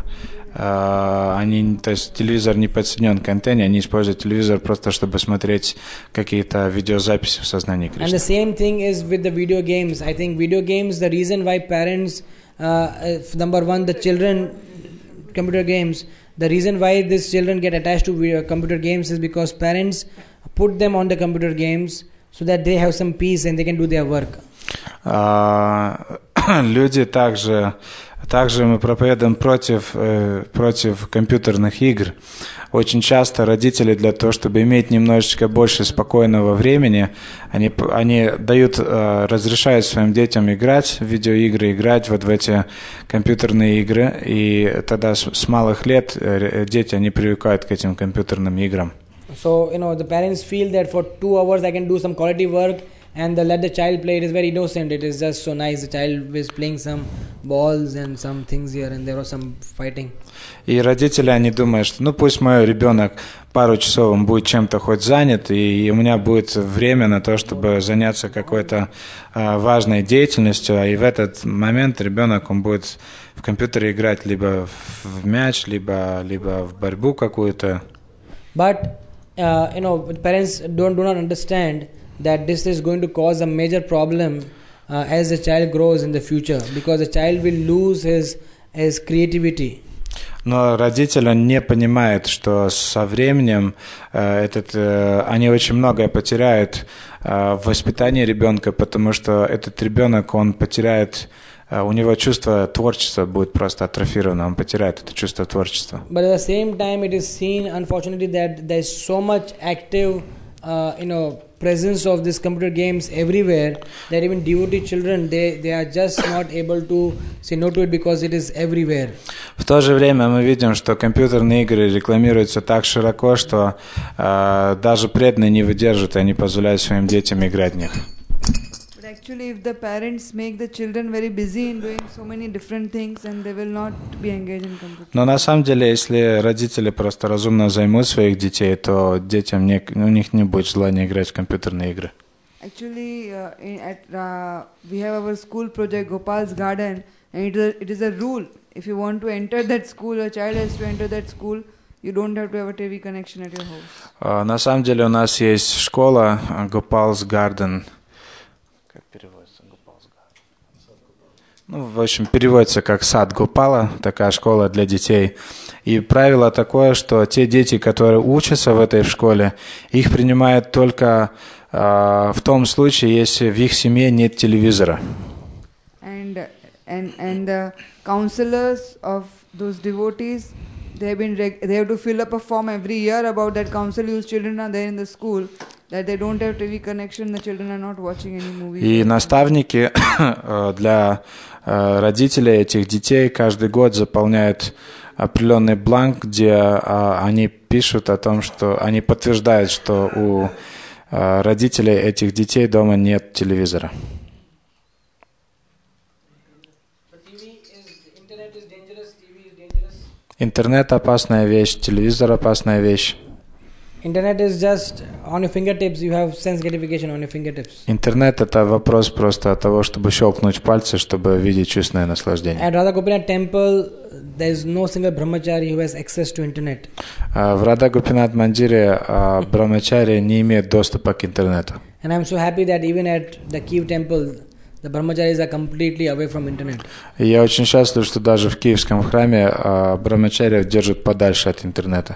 Uh, они, то есть телевизор не подсоединен к антенне, они используют телевизор просто чтобы смотреть какие-то видеозаписи в сознании Кришны. And the same thing is with the video games. I think video games, the reason why parents, uh, if number one, the children, computer games, the reason why these children get attached to video, computer games is because parents put them on the computer games so that they have some peace and they can do their work. Uh, люди также Также мы проповедуем против, э, против компьютерных игр. Очень часто родители для того, чтобы иметь немножечко больше спокойного времени, они, они дают, э, разрешают своим детям играть в видеоигры, играть вот в эти компьютерные игры. И тогда с, с малых лет э, дети, они привыкают к этим компьютерным играм. So, you know, the parents feel that for two hours I can do some quality work. And the, let the child play. It is very innocent. It is just so nice. The child is playing some balls and some things here, and there was some fighting. И родители, они думают, что ну пусть мой ребенок пару часов он будет чем-то хоть занят, и у меня будет время на то, чтобы заняться какой-то э, важной деятельностью, и в этот момент ребенок он будет в компьютере играть либо в мяч, либо либо в борьбу какую-то. But uh, you know, parents don't do not understand that this is going to cause a major problem uh, as the child grows in the future, because the child will lose his his creativity. Но родители не понимают, что со временем э, этот, э, они очень многое потеряют э, в воспитании ребенка, потому что этот ребенок, он потеряет у него чувство творчества будет просто атрофировано, он потеряет это чувство творчества. But at the same time, it is seen, unfortunately, that there is so much active, uh, you know, presence of these computer games everywhere that even devotee children, they, they are just not able to say no to it because it is everywhere. В то же время мы видим, что компьютерные игры рекламируются так широко, что э, даже преданные не выдержат, и они позволяют своим детям играть в них. But actually, if the parents make the children very busy in doing so many different things, and they will not be engaged in computer. Но на самом деле, если родители просто разумно займут своих детей, то детям не, у них не будет желания играть в компьютерные игры. Actually, uh, in, at, uh, we have our school project, Gopal's Garden, and it is, a, it is a rule. If you want to enter that school, a child has to enter that school, you don't have to have a T V connection at your house. Uh, на самом деле у нас есть школа Gopal's Garden. Как переводится Gopal's Garden? Ну, в общем, переводится как сад Гопала, такая школа для детей. И правило такое, что те дети, которые учатся в этой школе, их принимают только uh, в том случае, если в их семье нет телевизора. And and and the counselors of those devotees, they have been reg- they have to fill up a form every year about that counsel whose children are there in the school, that they don't have T V connection, the children are not watching any movies. И наставники для родителей этих детей каждый год заполняют определенный бланк, где они пишут о том, что они подтверждают, что у родителей этих детей дома нет телевизора. Интернет опасная вещь, телевизор опасная вещь. Internet is just on your fingertips. You have sense gratification on your fingertips. Интернет — это вопрос просто того, чтобы щелкнуть пальцы, чтобы видеть чувственное наслаждение. At Radha Gopinath temple, there is no single brahmachari who has access to internet. В Рада Гопинат Мандире брахмачари не имеют доступа к интернету. And I'm so happy that even at the Kiev temple, the brahmacharis are completely away from internet. И я очень счастлив, что даже в Киевском храме брахмачари держат подальше от интернета.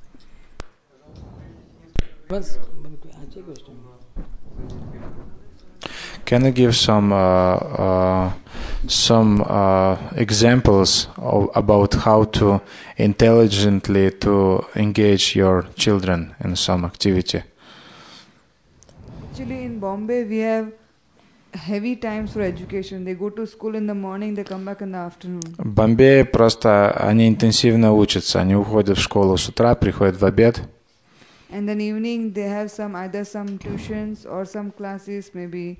Can you give some uh, uh, some uh, examples of, about how to intelligently to engage your children in some activity? Actually, in Bombay, we have heavy times for education. They go to school in the morning, they come back in the afternoon. В Бомбее просто они интенсивно учатся, они уходят в школу с утра, приходят в обед. And then evening they have some either some tuitions or some classes, maybe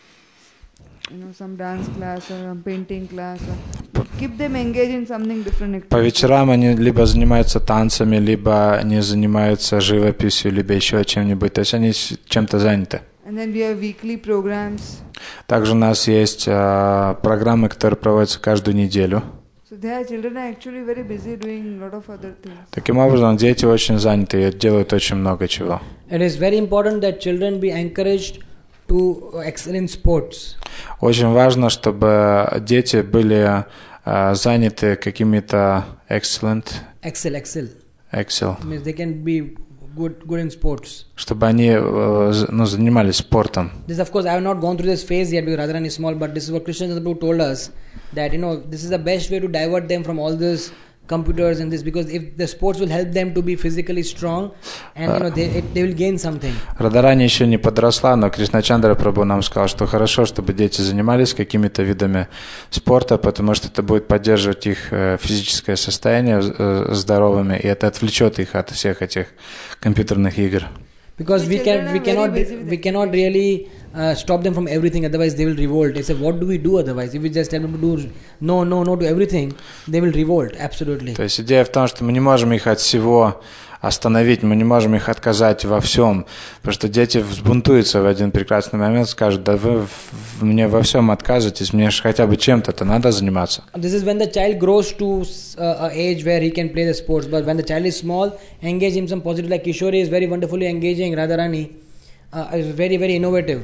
you know some dance class or some painting class. Or keep them engaged in something different. По вечерам они либо занимаются танцами, либо они занимаются живописью, либо еще чем-нибудь. То есть они чем-то заняты. And then we have weekly programs. Также у нас есть uh, программы, которые проводятся каждую неделю. So their children are actually very busy doing a lot of other things. Таким образом, дети очень заняты и делают очень много чего. It is very important that children be encouraged to excel in sports. Очень важно, чтобы дети были uh, заняты какими-то excellent, Excel, excel. excel, Means they can be good, good in sports. чтобы они uh, ну, занимались спортом. This, of course, I have not gone through this phase yet because Radharani is small, but this is what Krishna Prabhu told us, that you know this is the best way to divert them from all this computers and this, because if the sports will help them to be physically strong and you know they it, they will gain something. Радharani еще не подросла, но Кришначандра Прабху нам сказал, что хорошо, чтобы дети занимались какими-то видами спорта, потому что это будет поддерживать их физическое состояние здоровыми, и это отвлечет их от всех этих компьютерных игр. Because we can we cannot we cannot really uh, stop them from everything, otherwise they will revolt. They say, what do we do otherwise? If we just tell them to do no no no to everything, they will revolt. Absolutely. То есть идея в том, что мы не можем их от всего остановить, мы не можем их отказать во всем, потому что дети взбунтуются в один прекрасный момент, скажут, да вы мне во всем отказываетесь, мне же хотя бы чем-то-то надо заниматься. This is when the child grows to uh, an age where he can play the sports, but when the child is small, engage him some positive, like Kishori is very wonderfully engaging, Radharani uh, is very very innovative.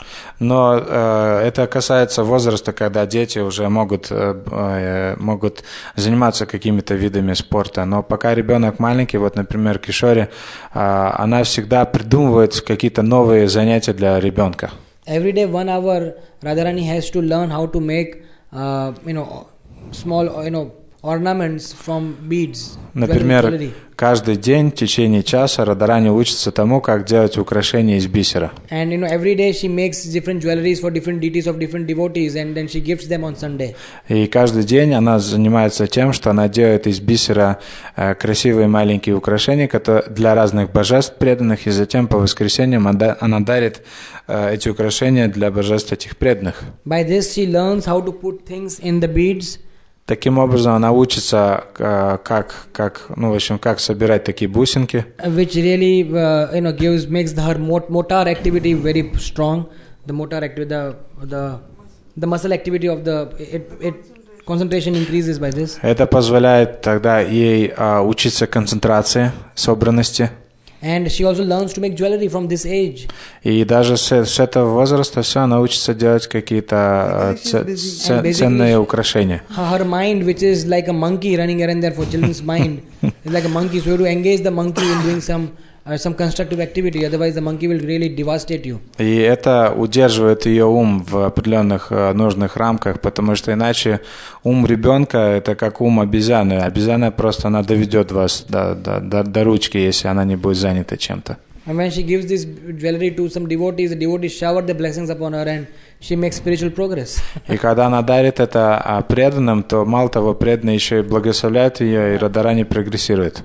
Но э, это касается возраста, когда дети уже могут, э, могут заниматься какими-то видами спорта. Но пока ребенок маленький, вот, например, Кишори, э, она всегда придумывает какие-то новые занятия для ребенка. Every day, one hour, Radharani has to learn how to make uh, you know, small, you know, ornaments from beads. Например, jewelry. каждый день в течение часа Радхарани учится тому, как делать украшения из бисера. And you know, every day she makes different jewelries for different deities of different devotees, and then she gifts them on Sunday. И каждый день она занимается тем, что она делает из бисера э, красивые маленькие украшения которые для разных божеств преданных, и затем по воскресеньям она, она дарит э, эти украшения для божеств этих преданных. By this she learns how to put things in the beads. Таким образом, она учится, э, как, как, ну, в общем, как собирать такие бусинки, Which really, uh, you know, gives makes her mot- motor activity very strong. The motor activity, the the the muscle activity of the it, it concentration increases by this. Это позволяет тогда ей э, учиться концентрации, собранности. And she also learns to make jewelry from this age. И даже с, с этого возраста все, она учится делать какие-то э, ц- ц- ценные украшения. Her, her mind, which is like a monkey running around there for children's mind, is like a monkey. So you have to engage the monkey in doing some uh, some constructive activity. Otherwise, the monkey will really devastate you. И это удерживает ее ум в определенных э, нужных рамках, потому что иначе ум ребенка это как ум обезьяны. Обезьяна просто она доведет вас до, до, до, до ручки, если она не будет занята чем-то. And when she gives this jewelry to some devotees, the devotees shower the blessings upon her, and she makes spiritual progress. И когда она дарит это а, преданным, то мало того, преданные еще и благословляют ее, и Радхарани прогрессирует.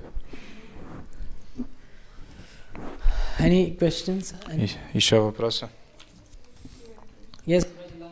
Any questions? И, еще вопросы? Yes.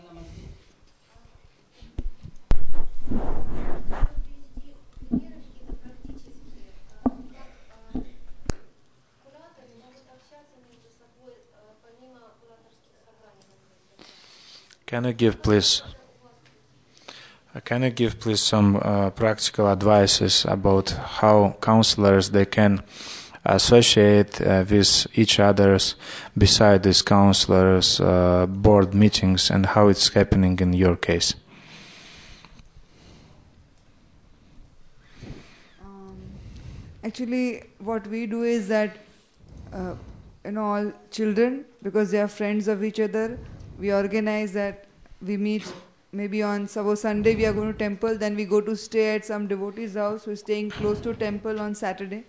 Can you give please? uh, Can you give please some uh, practical advices about how counselors they can associate uh, with each others beside these counselors uh, board meetings and how it's happening in your case? Um, actually, what we do is that, uh, you know, all children, because they are friends of each other, we organize that we meet maybe on suppose Sunday we are going to temple, then we go to stay at some devotee's house who is staying close to temple on Saturday.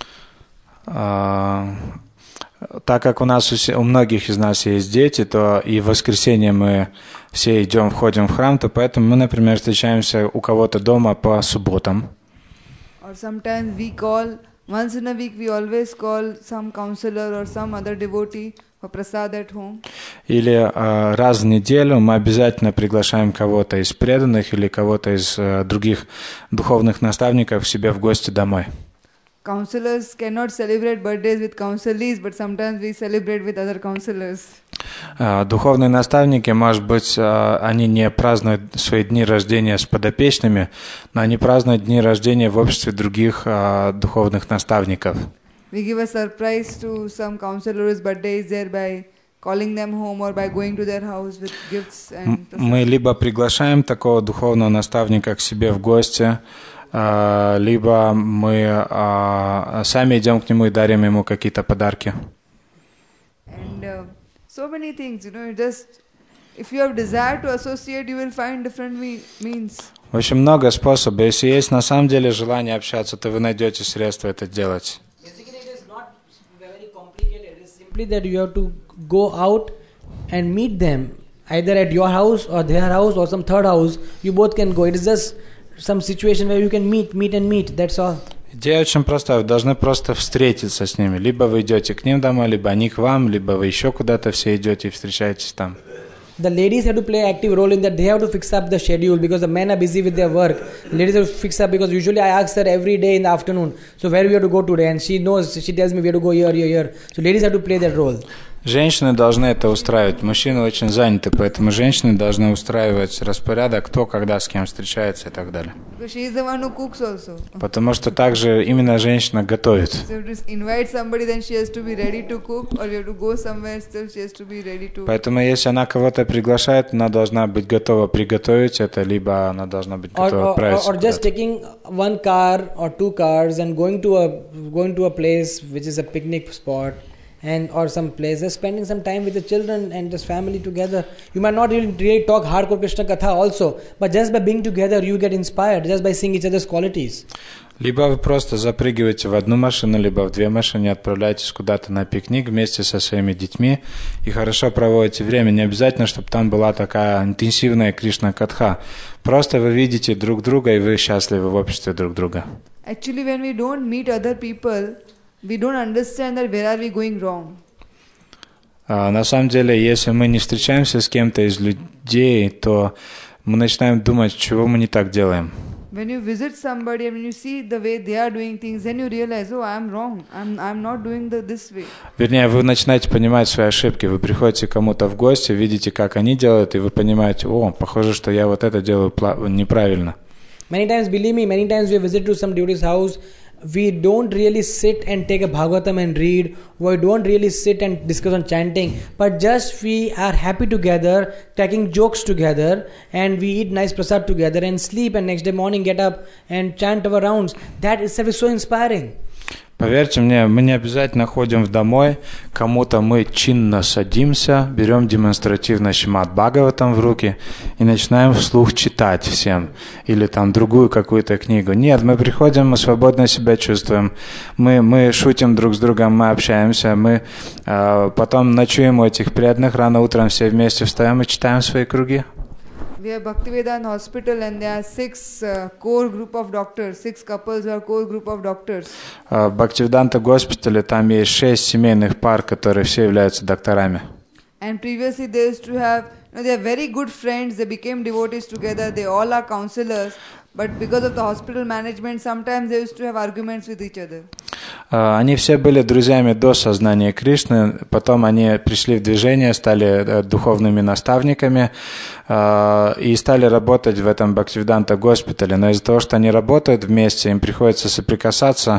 Uh, так как у нас у, се- у многих из нас есть дети, то и в воскресенье мы все идем, входим в храм, то поэтому мы, например, встречаемся у кого-то дома по субботам. Or sometimes we call, once in a week we always call some counselor or some other devotee for prasad at home. Или э, раз в неделю мы обязательно приглашаем кого-то из преданных или кого-то из э, других духовных наставников к себе в гости домой. Counselors cannot celebrate birthdays with counselees, but sometimes we celebrate with other counselors. Э, духовные наставники, может быть, э, они не празднуют свои дни рождения с подопечными, но они празднуют дни рождения в обществе других э, духовных наставников. We give a surprise to some counselor whose birthday is there by calling them home or by going to their house with gifts and М- Мы либо приглашаем такого духовного наставника к себе в гости, э, либо мы э, сами идем к нему и дарим ему какие-то подарки. and uh, so many things, you know, just if you have desire to associate, you will find different me- means. В общем, много способов. Если есть на самом деле желание общаться, то вы найдете средства это делать. Basically, it is not very complicated. It is simply that you have to go out and meet them, either at your house or their house or some third house. You both can go. It is just some situation where you can meet, meet and meet. That's all. Идея очень простая. Вы должны просто встретиться с ними. Либо вы идете к ним домой, либо они к вам, либо вы еще куда-то все идете и встречаетесь там. The ladies have to play an active role in that. They have to fix up the schedule because the men are busy with their work. Ladies have to fix up because usually I ask her every day in the afternoon, so where we have to go today, and she knows, she tells me we have to go here, here, here. So ladies have to play that role. Женщины должны это устраивать. Мужчины очень заняты, поэтому женщины должны устраивать распорядок, кто когда с кем встречается и так далее. Because she is the one who cooks also. Потому что также именно женщина готовит. So if you invite somebody, then she has to be ready to cook, or you have to go somewhere, still she has to be ready to. Поэтому если она кого-то приглашает, она должна быть готова приготовить это, либо она должна быть Or, готова or, or, отправиться or just куда-то. taking one car or two cars and going to a going to a place which is a picnic spot and or some place, just spending some time with the children and just family together. You might not really, really talk hardcore Krishna Katha also, but just by being together, you get inspired just by seeing each other's qualities. Либо вы просто запрыгиваете в одну машину, либо в две машины, отправляетесь куда-то на пикник вместе со своими детьми и хорошо проводите время. Не обязательно, чтобы там была такая интенсивная Кришна-катха. Просто вы видите друг друга, и вы счастливы в обществе друг друга. Actually, when we don't meet other people, we don't understand that where are we going wrong. А, на самом деле, если мы не встречаемся с кем-то из людей, то мы начинаем думать, чего мы не так делаем. When you visit somebody and when you see the way they are doing things, then you realize, oh, I am wrong. I'm I'm not doing the this way. Вернее, вы начинаете понимать свои ошибки. Вы приходите к кому-то в гости, видите, как они делают, и вы понимаете, о, похоже, что я вот это делаю неправильно. Many times, believe me, many times we visit to some devotee's house, we don't really sit and take a Bhagavatam and read, we don't really sit and discuss on chanting, but just we are happy together, cracking jokes together, and we eat nice prasad together and sleep, and next day morning get up and chant our rounds. That itself is so inspiring. Поверьте мне, мы не обязательно ходим в домой, кому-то мы чинно садимся, берем демонстративно Шримад Бхагаватам в руки и начинаем вслух читать всем, или там другую какую-то книгу. Нет, мы приходим, мы свободно себя чувствуем, мы, мы шутим друг с другом, мы общаемся, мы э, потом ночуем у этих преданных, рано утром все вместе встаем и читаем свои круги. We have Bhaktivedanta Hospital and there are six uh, core group of doctors, six couples who are core group of doctors. В Бхактивиданта госпитале там есть шесть семейных пар, которые все являются докторами. And previously they used to have, you know, they are very good friends, they became devotees together, they all are counselors, but because of the hospital management, sometimes they used to have arguments with each other. Они все были друзьями до сознания Кришны, потом они пришли в движение, стали духовными наставниками и стали работать в этом Бхактивиданта госпитале. Но из-за того, что они работают вместе, им приходится соприкасаться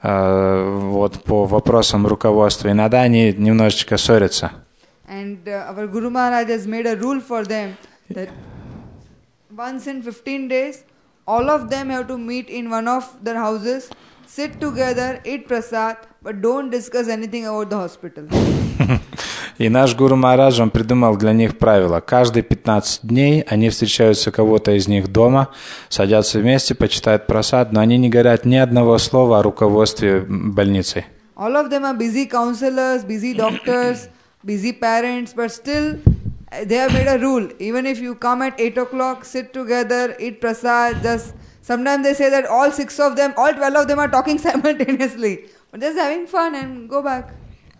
вот, по вопросам руководства. Иногда они немножечко ссорятся. And uh, our Guru Maharaj has made a rule for them that once in fifteen days, all of them have to meet in one of their houses, sit together, eat prasad, but don't discuss anything about the hospital. И наш Гуру Махарадж, он придумал для них правило. Каждые пятнадцать дней они встречаются кого-то из них дома, садятся вместе, почитают прасад, но они не говорят ни одного слова о руководстве больницей. All of them are busy counselors, busy doctors, busy parents, but still they have made a rule. Even if you come at eight o'clock, sit together, eat prasad, just sometimes they say that all six of them, all twelve of them are talking simultaneously, but just having fun and go back.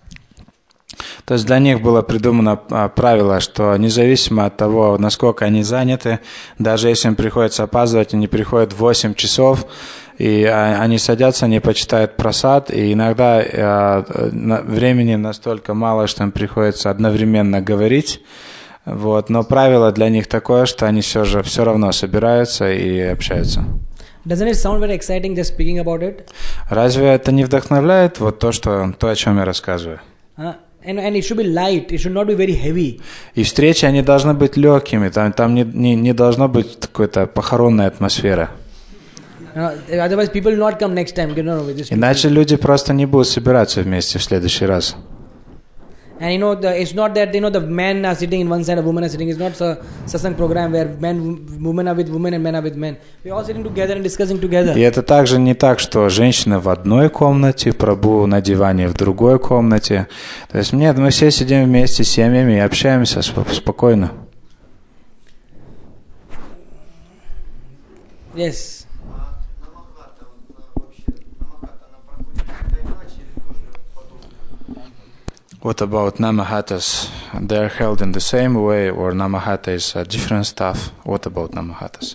То есть для них было придумано правило, что независимо от того, насколько они заняты, даже если им приходится опаздывать, они приходят в восемь часов, и они садятся, они почитают прасад, и иногда времени настолько мало, что им приходится одновременно говорить. Вот. Но правило для них такое, что они все же все равно собираются и общаются. Doesn't it sound very exciting just speaking about it? Разве это не вдохновляет вот то, что, то, о чем я рассказываю? Uh, and, and it should be light, it should not be very heavy. И встречи, они должны быть легкими, там, там не, не, не должно быть какой-то похоронной атмосферы. Uh, otherwise people will not come next time. You know, Иначе люди просто не будут собираться вместе в следующий раз. And you know, the, it's not that, you know, the men are sitting in one side, the women are sitting. It's not a satsang program where men, women are with women and men are with men. We're all sitting together and discussing together. И это также не так, что женщины в одной комнате, Прабху на диване в другой комнате. То есть нет, мы все сидим вместе с семьями и общаемся спокойно. Yes. What about Namahatas? They are held in the same way, or Namahata is a different stuff? What about Namahatas?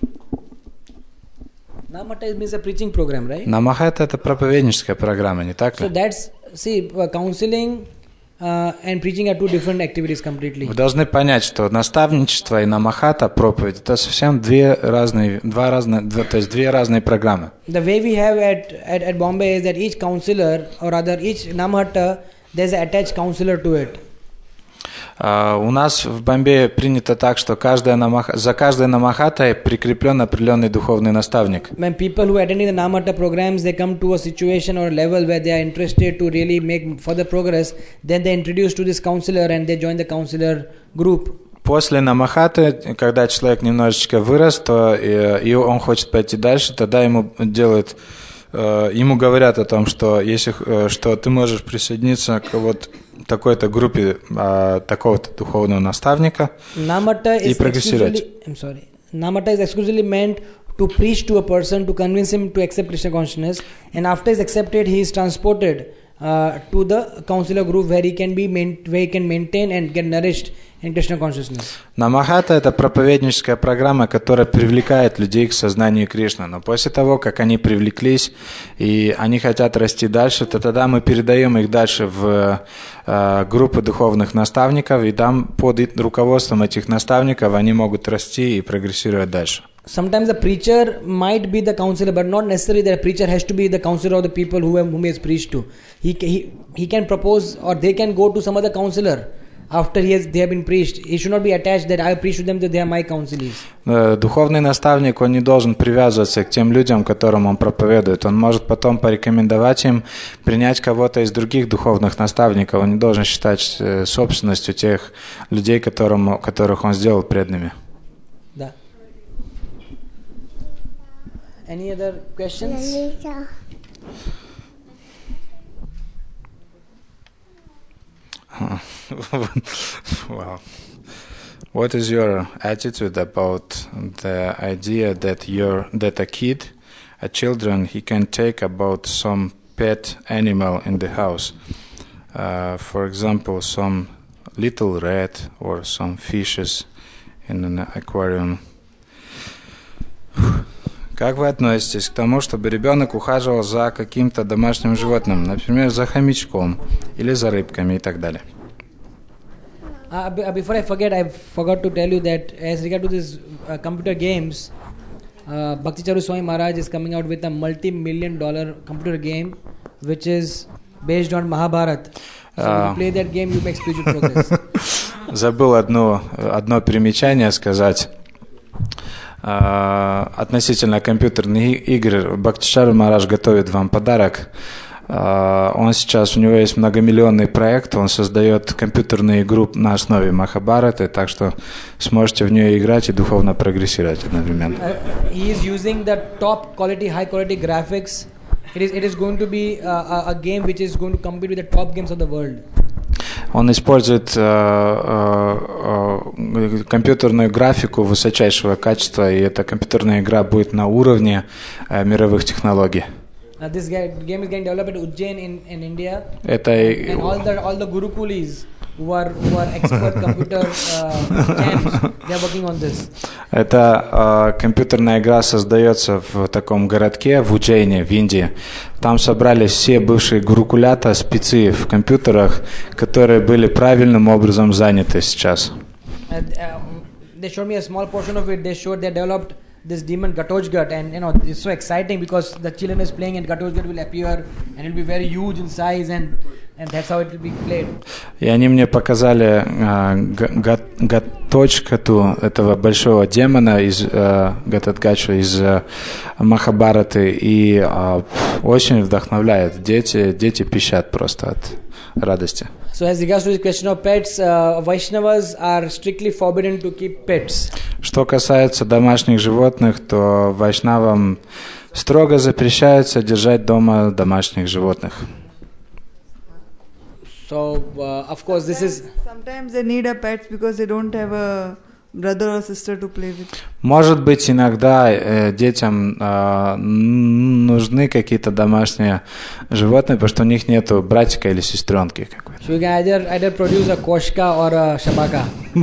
Namahata means a preaching program, right? Namahata — это проповедническая программа, не так ли? So that's, see, counseling uh, and preaching are two different activities completely. Вы должны понять, что наставничество и Намахата, проповедь, это совсем две разные, два разные, два, то есть две разные программы. The way we have at, at, at Bombay is that each counselor, or rather each Namahata, there's an attached counselor to it. Uh, у нас в Бомбее принято так, что каждая намах... за каждой намахатой прикреплен определенный духовный наставник. When people who attending the Namata programs, they come to a situation or a level where they are interested to really make further progress, then they introduce to this counselor and they join the counselor group. После намахаты, когда человек немножечко вырос, то и, и он хочет пойти дальше, тогда ему делают, э, ему говорят о том, что если э, что ты можешь присоединиться к вот такой-то группе э, такого-то духовного наставника Namata и is прогрессировать. exclusively, I'm sorry. Namata is exclusively meant to preach to a person to convince him to accept Krishna consciousness, and after he's accepted, he is transported uh, to the counselor group where he can be main, where he can maintain and get nourished in Krishna consciousness. Намахата – это проповедническая программа, которая привлекает людей к сознанию Кришны. Но после того, как они привлеклись и они хотят расти дальше, то тогда мы передаем их дальше в э, группы духовных наставников, и там под руководством этих наставников они могут расти и прогрессировать дальше. Sometimes the preacher might be the counselor, but not necessarily that a preacher has to be the counselor of the people who whom he has preached to. He he he can propose, or they can go to some other counselor after he has they have been preached. He should not be attached that I preach to them that they are my counselees. Духовный наставник, он не должен привязываться к тем людям, которым он проповедует. Он может потом порекомендовать им принять кого-то из других духовных наставников. Он не должен считать собственностью тех людей, которым, которых он сделал преданными. Да. Any other questions? Wow. What is your attitude about the idea that your that a kid, a children, he can take about some pet animal in the house? Uh, for example, some little rat or some fishes in an aquarium. Как вы относитесь к тому, чтобы ребенок ухаживал за каким-то домашним животным, например, за хомячком или за рыбками и так далее? Uh, before I forget, I forgot to tell you that as regard to these uh, computer games, uh, Bhakti Charu Swami Maharaj is coming out with a multi-million dollar computer game which is based on Mahabharata. So uh, when you play that game, you make spiritual progress. Забыл одно, одно примечание сказать. Uh, относительно компьютерных игр. Бхактичару Махарадж готовит вам подарок. Uh, он сейчас, у него есть многомиллионный проект, он создает компьютерную игру на основе Махабхараты, так что сможете в нее играть и духовно прогрессировать одновременно. Uh, he is using the top quality, high quality graphics. It is, it is going to be a, a game which is going to compete with the top games of the world. Он использует э, э, компьютерную графику высочайшего качества, и эта компьютерная игра будет на уровне э, мировых технологий. Uh, this game is getting developed at Ujjain in, in India. Это and, and all the all the Gurukulis who are who are expert computer uh, champs, they are working on this. Эта э, компьютерная игра создается в таком городке в Уджейне, в Индии. Там собрались все бывшие гурукулята, спецы в компьютерах, которые были правильным образом заняты сейчас. Uh, uh, they showed me a small portion of it. They showed they developed this demon Gatotkacha, and you know it's so exciting because the children is playing and Gatotkacha will appear and it will be very huge in size, and and that's how it will be played. И они мне показали uh, Гатотчкату, этого большого демона из uh, Гатотгачу из uh, Махабхараты, и uh, очень вдохновляет. Дети, дети пищат просто от радости. So as regards to the question of pets, uh, Vaishnavas are strictly forbidden to keep pets. Что касается домашних животных, то вайшнавам строго запрещается держать дома домашних животных. So uh, of course this is. Sometimes they need a pet because they don't have a brother or sister to play with. Может быть, иногда э, детям э, нужны какие-то домашние животные, потому что у них нету братика или сестренки какой-то. So you can either either produce a koshka or a shabaka.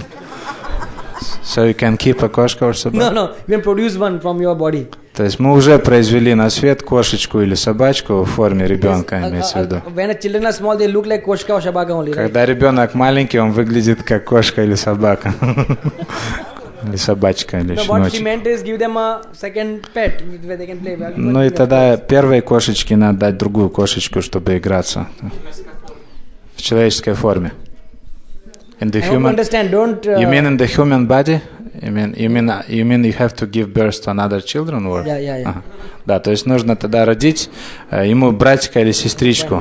So you can keep a koshka or собаку? No, no, you can produce one from your body. То есть мы уже произвели на свет кошечку или собачку в форме ребенка, Yes, имеется в виду. When the children are small, they look like koshka or shabaka only. Когда ребенок маленький, он выглядит как кошка или собака. Или собачка, или No, what she щеночек. meant is give them a second pet where they can play. Ну и тогда первой кошечке надо дать другую кошечку, чтобы играться в человеческой форме. In the I hope you human, understand. Don't. Uh, you mean in the human body? You mean, you mean, you mean you have to give birth to another children, or? Yeah, yeah, yeah. Ага. Да, то есть нужно тогда родить э, ему братика или сестричку.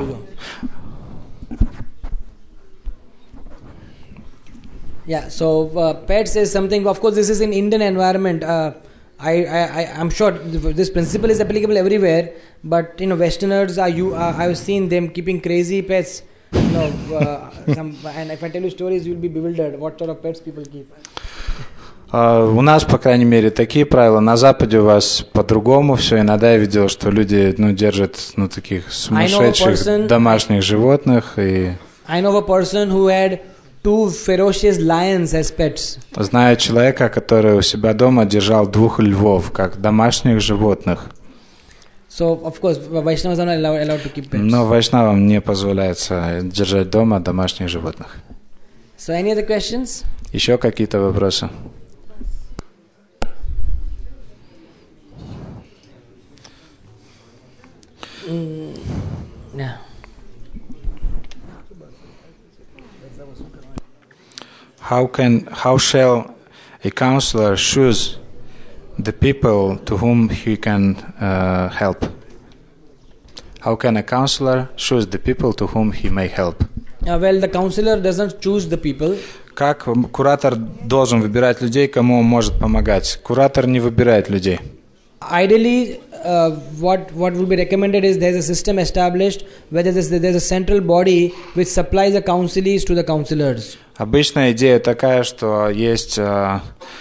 Yeah, so uh, pets is something. Of course, this is in Indian environment. Uh, I, I, I, I'm sure this principle is applicable everywhere. But you know, Westerners are you. Uh, I've seen them keeping crazy pets. You know, uh, some, and if I tell you stories, you'll be bewildered. What sort of pets people keep? Uh, у нас, по крайней мере, такие правила. На Западе у вас по-другому все. Иногда я видел, что люди, ну, держат, ну, таких сумасшедших person, домашних животных. И... I know a person who had two ferocious lions as pets. Знаю человека, который у себя дома держал двух львов, как домашних животных. So, of course, Vaishnavas are not allowed, allowed to keep pets. Но вайшнавам не позволяется держать дома домашних животных. So, any other questions? Еще какие-то вопросы? Mm, yeah. How can how shall a counselor choose the people to whom he can uh, help? How can a counselor choose the people to whom he may help? Uh, well, the counselor doesn't choose the people. Как куратор должен выбирать людей, кому он может помогать? Куратор не выбирает людей. Ideally, uh, what what will be recommended is there's a system established where there's a, there's a central body which supplies the counselees to the counselors. Обычная идея такая, что есть э,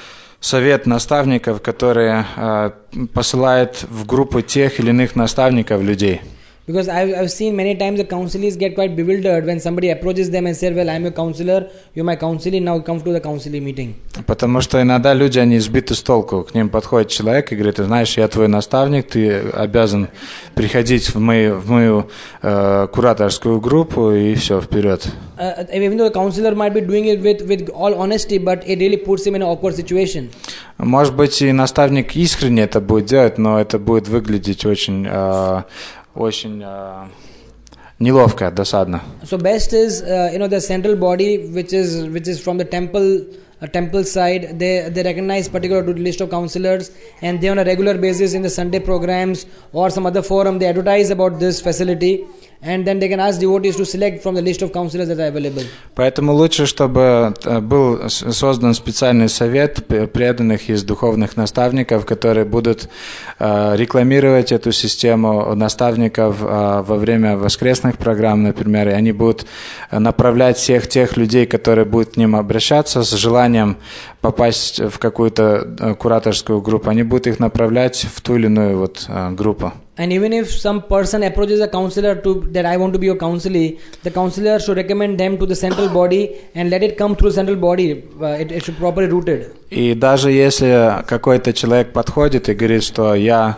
совет наставников, который э, посылает в группу тех или иных наставников людей. Because I've, I've seen many times the counselees get quite bewildered when somebody approaches them and says, well, I'm your counselor, you're my counselee, now come to the counselee meeting. Потому что иногда люди, они сбиты с толку. К ним подходит человек и говорит, знаешь, я твой наставник, ты обязан приходить в мою, в мою э, кураторскую группу, и все, вперед. Uh, even though the counselor might be doing it with, with all honesty, but it really puts him in an awkward situation. Может быть, и наставник искренне это будет делать, но это будет выглядеть очень... Э, очень uh, неловко, досадно. So best is uh, you know the central body which is which is from the temple uh, temple side. They they recognize particular list of counselors, and they on a regular basis in the Sunday programs or some other forum they advertise about this facility, and then they can ask devotees to select from the list of counselors that are available. Поэтому лучше, чтобы был создан специальный совет преданных из духовных наставников, которые будут э, рекламировать эту систему наставников э, во время воскресных программ, например, и они будут направлять всех тех людей, которые будут к ним обращаться с желанием попасть в какую-то кураторскую группу, они будут их направлять в ту или иную вот э, группу. And even if some person approaches a counselor to that I want to be your counselee, the counselor should recommend them to the central body and let it come through central body. Uh, it, it should properly rooted. И даже если какой-то человек подходит и говорит, что я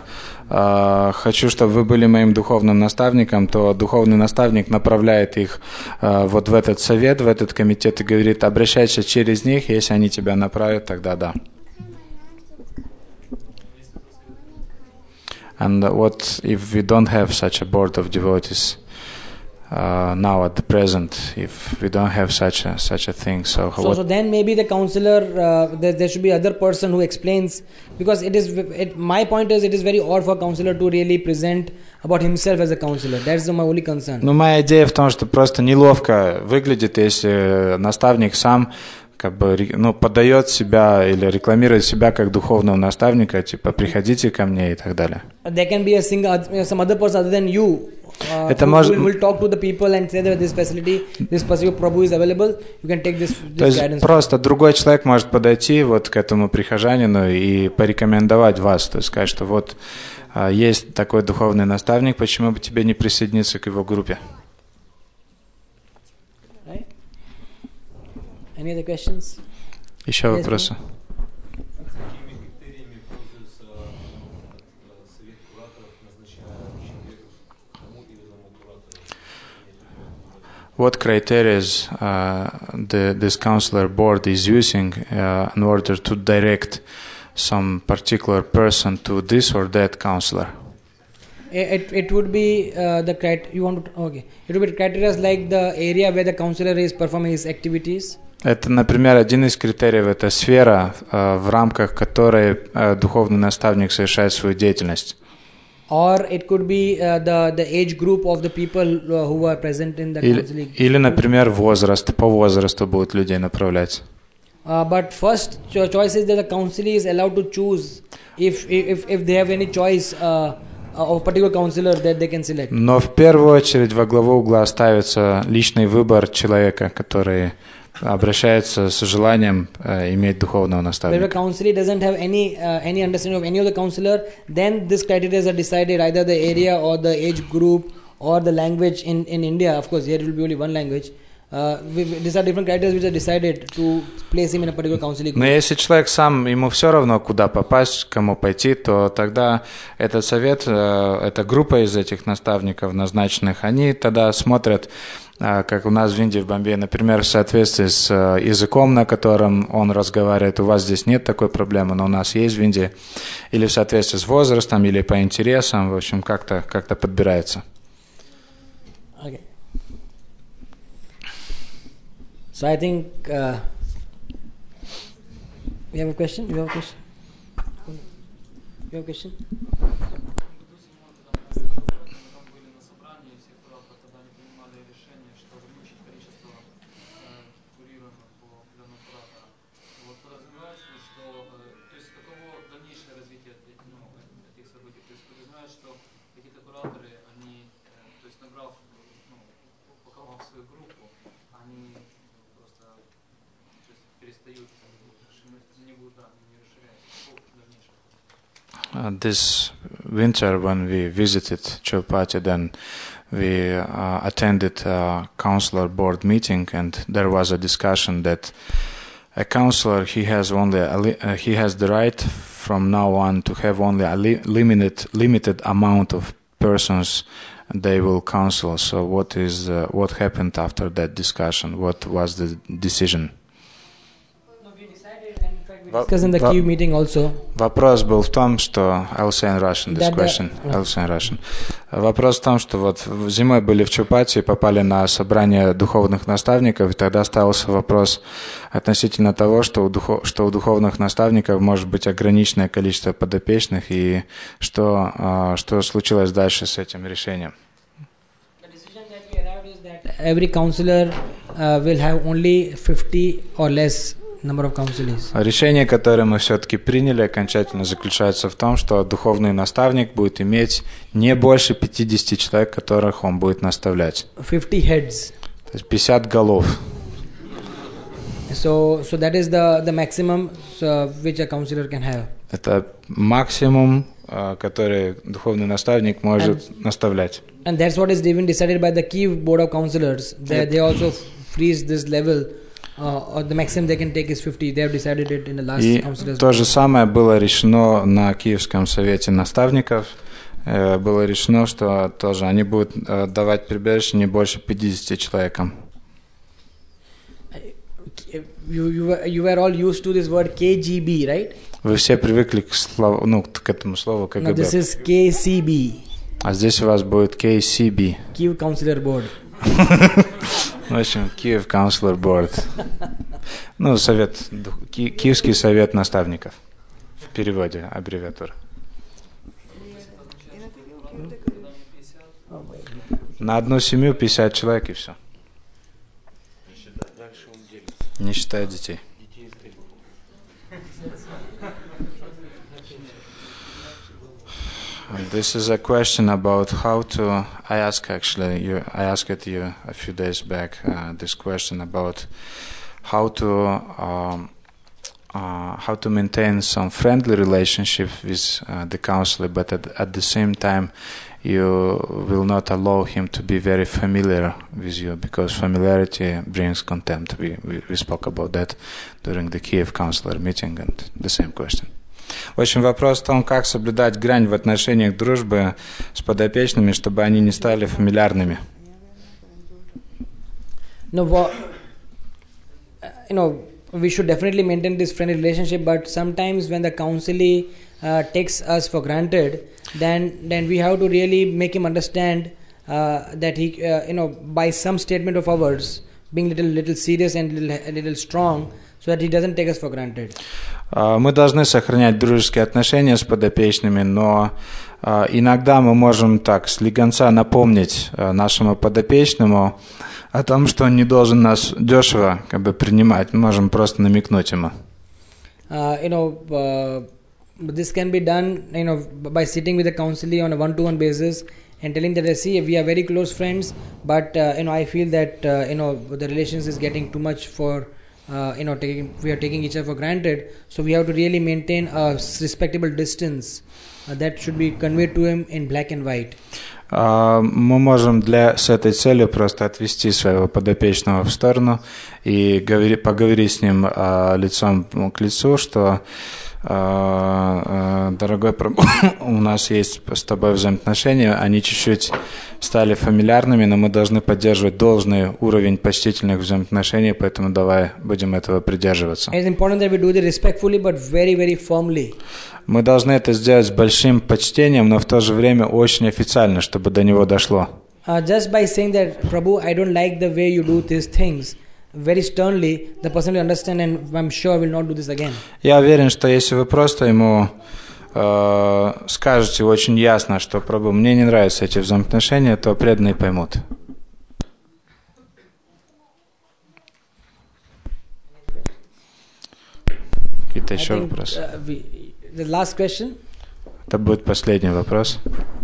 э, хочу, чтобы вы были моим духовным наставником, то духовный наставник направляет их э, вот в этот совет, в этот комитет и говорит, обращайся через них, если они тебя направят, тогда да. And what if we don't have such a board of devotees uh, now at the present? If we don't have such a such a thing, so So, what? so then maybe the counselor uh, there, there should be other person who explains, because it is it, my point is it is very odd for a counselor to really present about himself as a counselor. That's my only concern. Ну, моя идея в том, что просто неловко выглядит, если наставник сам как бы, ну, подает себя или рекламирует себя как духовного наставника, типа приходите ко мне и так далее. There can be a single, some other person other than you. Uh, Это who может... will, will talk to the people and say that this facility, this Pasiva Prabhu is available. You can take this, this То есть guidance. просто другой человек может подойти вот к этому прихожанину и порекомендовать вас, то есть сказать, что вот а, есть такой духовный наставник, почему бы тебе не присоединиться к его группе? Right? Any other questions? Еще Yes, вопросы? What criteria uh, the, this counselor board is using uh, in order to direct some particular person to this or that counselor? It, it would be uh, the crit. You want to okay? It would be criteria like the area where the counselor is performing his activities. Это, например, один из критериев – это сфера, в рамках которой духовный наставник совершает свою деятельность. Or it could be uh, the the age group of the people uh, who are present in the Или, counseling. или, например, возраст, по возрасту будут людей направлять. Uh, but first cho- choice is that the counselor is allowed to choose if if if they have any choice uh, of particular counselor that they can select. Но в первую очередь во главу угла ставится личный выбор человека, который обращается с желанием э, иметь духовного But if a наставника. counselor doesn't have any uh, any understanding of any of the counselor, then this criteria are decided either the area or the age group or the language in in India. Of course, here it will be only one language. Uh, we, we- these are different criteria which are decided to place him in a particular counseling Но group. если человек сам, ему все равно, куда попасть, к кому пойти, то тогда этот совет, э, эта группа из этих наставников назначенных, они тогда смотрят, э, как у нас в Индии, в Бомбее, например, в соответствии с э, языком, на котором он разговаривает, у вас здесь нет такой проблемы, но у нас есть в Индии, или в соответствии с возрастом, или по интересам, в общем, как-то, как-то подбирается. Okay. So I think uh, you have a question. You have a question. You have a question. Uh, this winter, when we visited Chowpatty, then we uh, attended a counselor board meeting, and there was a discussion that a counselor he has only a li- uh, he has the right from now on to have only a li- limited limited amount of persons they will counsel. So what is uh, what happened after that discussion? What was the decision? No, we decided, and in fact we Well, discussed in the well- Q meeting also. Вопрос был в том, что I'll say in Russian this Да, да. question. I'll say in Russian. Вопрос в том, что вот в- зимой были в Чупати, попали на собрание духовных наставников, и тогда ставился вопрос относительно того, что у, духов, что у духовных наставников может быть ограниченное количество подопечных, и что, а, что случилось дальше с этим решением. The decision that we arrived is that every counselor uh, will have only fifty or less number of counselors. Решение, которое мы все-таки приняли окончательно, заключается в том, что духовный наставник будет иметь не больше пятидесяти человек, которых он будет наставлять. fifty heads. То есть пятьдесят голов. So, so that is the the maximum uh, which a counselor can have. Это максимум, а, который духовный наставник может наставлять. And that's what is even decided by the key board of counselors. They, they also freeze this level, uh, or the maximum they can take is fifty. They have decided it in the last И counselors. то же самое было решено на Киевском совете наставников. Э, Было решено, что тоже они будут э, давать прибежище не больше пятидесяти человекам. You, you, were, you were all used to this word K G B, right? Вы все привыкли к, слову, ну, к этому слову Now КГБ. this is K C B, А здесь у вас будет кей си би. Kyiv Counselor Board. В общем, Kyiv Counselor Board. Ну, совет, дух- Ки- Киевский совет наставников. В переводе аббревиатура. На одну семью пятьдесят человек и все. Не считая детей. This is a question about how to. I asked actually you. I asked you a few days back uh, this question about how to um, uh, how to maintain some friendly relationship with uh, the counselor, but at, at the same time you will not allow him to be very familiar with you because familiarity brings contempt. We we, we spoke about that during the Kiev counselor meeting, and the same question. В общем, вопрос в том, как соблюдать грань в отношениях дружбы с подопечными, чтобы они не стали фамильярными. No, wha- uh, you know, we should definitely maintain this friendly relationship, but sometimes when the counselee uh, takes us for granted, then then we have to really make him understand uh, that he, uh, you know, by some statement of ours, being little little serious and little, a little strong, so that he doesn't take us for granted. Мы должны сохранять дружеские отношения с подопечными, но иногда мы можем так слегонца напомнить нашему подопечному о том, что он не должен нас дешево как бы принимать. Мы можем просто намекнуть ему. Uh, you know, uh, this can be done, you know, by sitting with the counselee on a one-to-one basis and telling that, see, we are very close friends, but uh, you know, I feel that uh, you know the relations is getting too much for. Uh, you know, taking, we are taking each other for granted, so we have to really maintain a respectable distance uh, that should be conveyed to him in black and white. Uh, мы можем для, с этой целью просто отвести своего подопечного в сторону и говори, поговорить с ним uh, лицом к лицу, что Uh, uh, дорогой, у нас есть с тобой взаимоотношения, они чуть-чуть стали фамильярными, но мы должны поддерживать должный уровень почтительных взаимоотношений, поэтому давай будем этого придерживаться. It's important that we do it respectfully, but very, very firmly. Мы должны это сделать с большим почтением, но в то же время очень официально, чтобы до него дошло. Uh, just by saying that, Prabhu, I don't like the way you do these things, very sternly, the person will understand, and I'm sure I will not do this again. Я уверен, что если вы просто ему э, скажете очень ясно, что Прабху, мне не нравятся эти взаимоотношения, то преданные поймут. Какие-то еще think, вопросы? Uh, we, the last question. Это будет последний вопрос.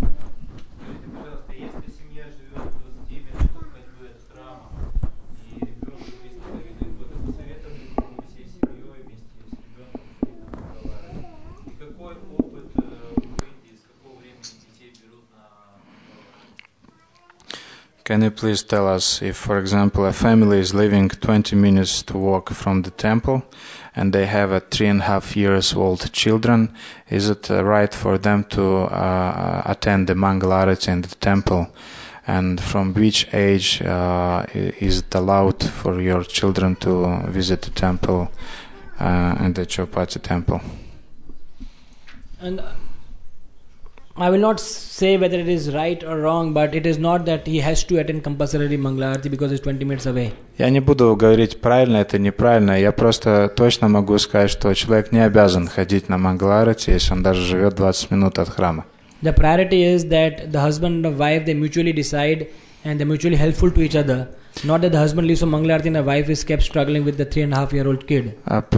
Can you please tell us if, for example, a family is living twenty minutes to walk from the temple and they have a three and a half years old children, is it uh, right for them to uh, attend the Mangalarati in the temple? And from which age uh, is it allowed for your children to visit the temple uh, and the Chowpatty temple? And I will not say whether it is right or wrong, but it is not that he has to attend compulsorily Mangalarati because it's twenty minutes away. Я не буду говорить, правильно это, неправильно. Я просто точно могу сказать, что человек не обязан ходить на Мангаларати, если он даже живет двадцать минут от храма. The priority is that the husband and the wife, they mutually decide and they're mutually helpful to each other. Not that the husband leaves for Mangalarati and the wife is kept struggling with the three and a half year old kid.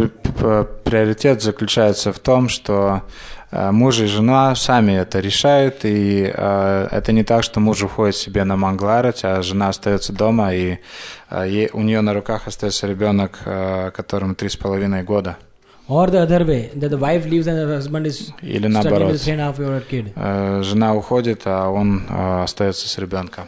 Приоритет заключается в том, что муж и жена сами это решают, и э, это не так, что муж уходит себе на Мангаларати, а жена остается дома, и э, у нее на руках остается ребенок, э, которому три с половиной года. Or the other way, that the wife leaves and the husband is Или struggling наоборот, with the three and a half year old kid. Э, жена уходит, а он э, остается с ребенком.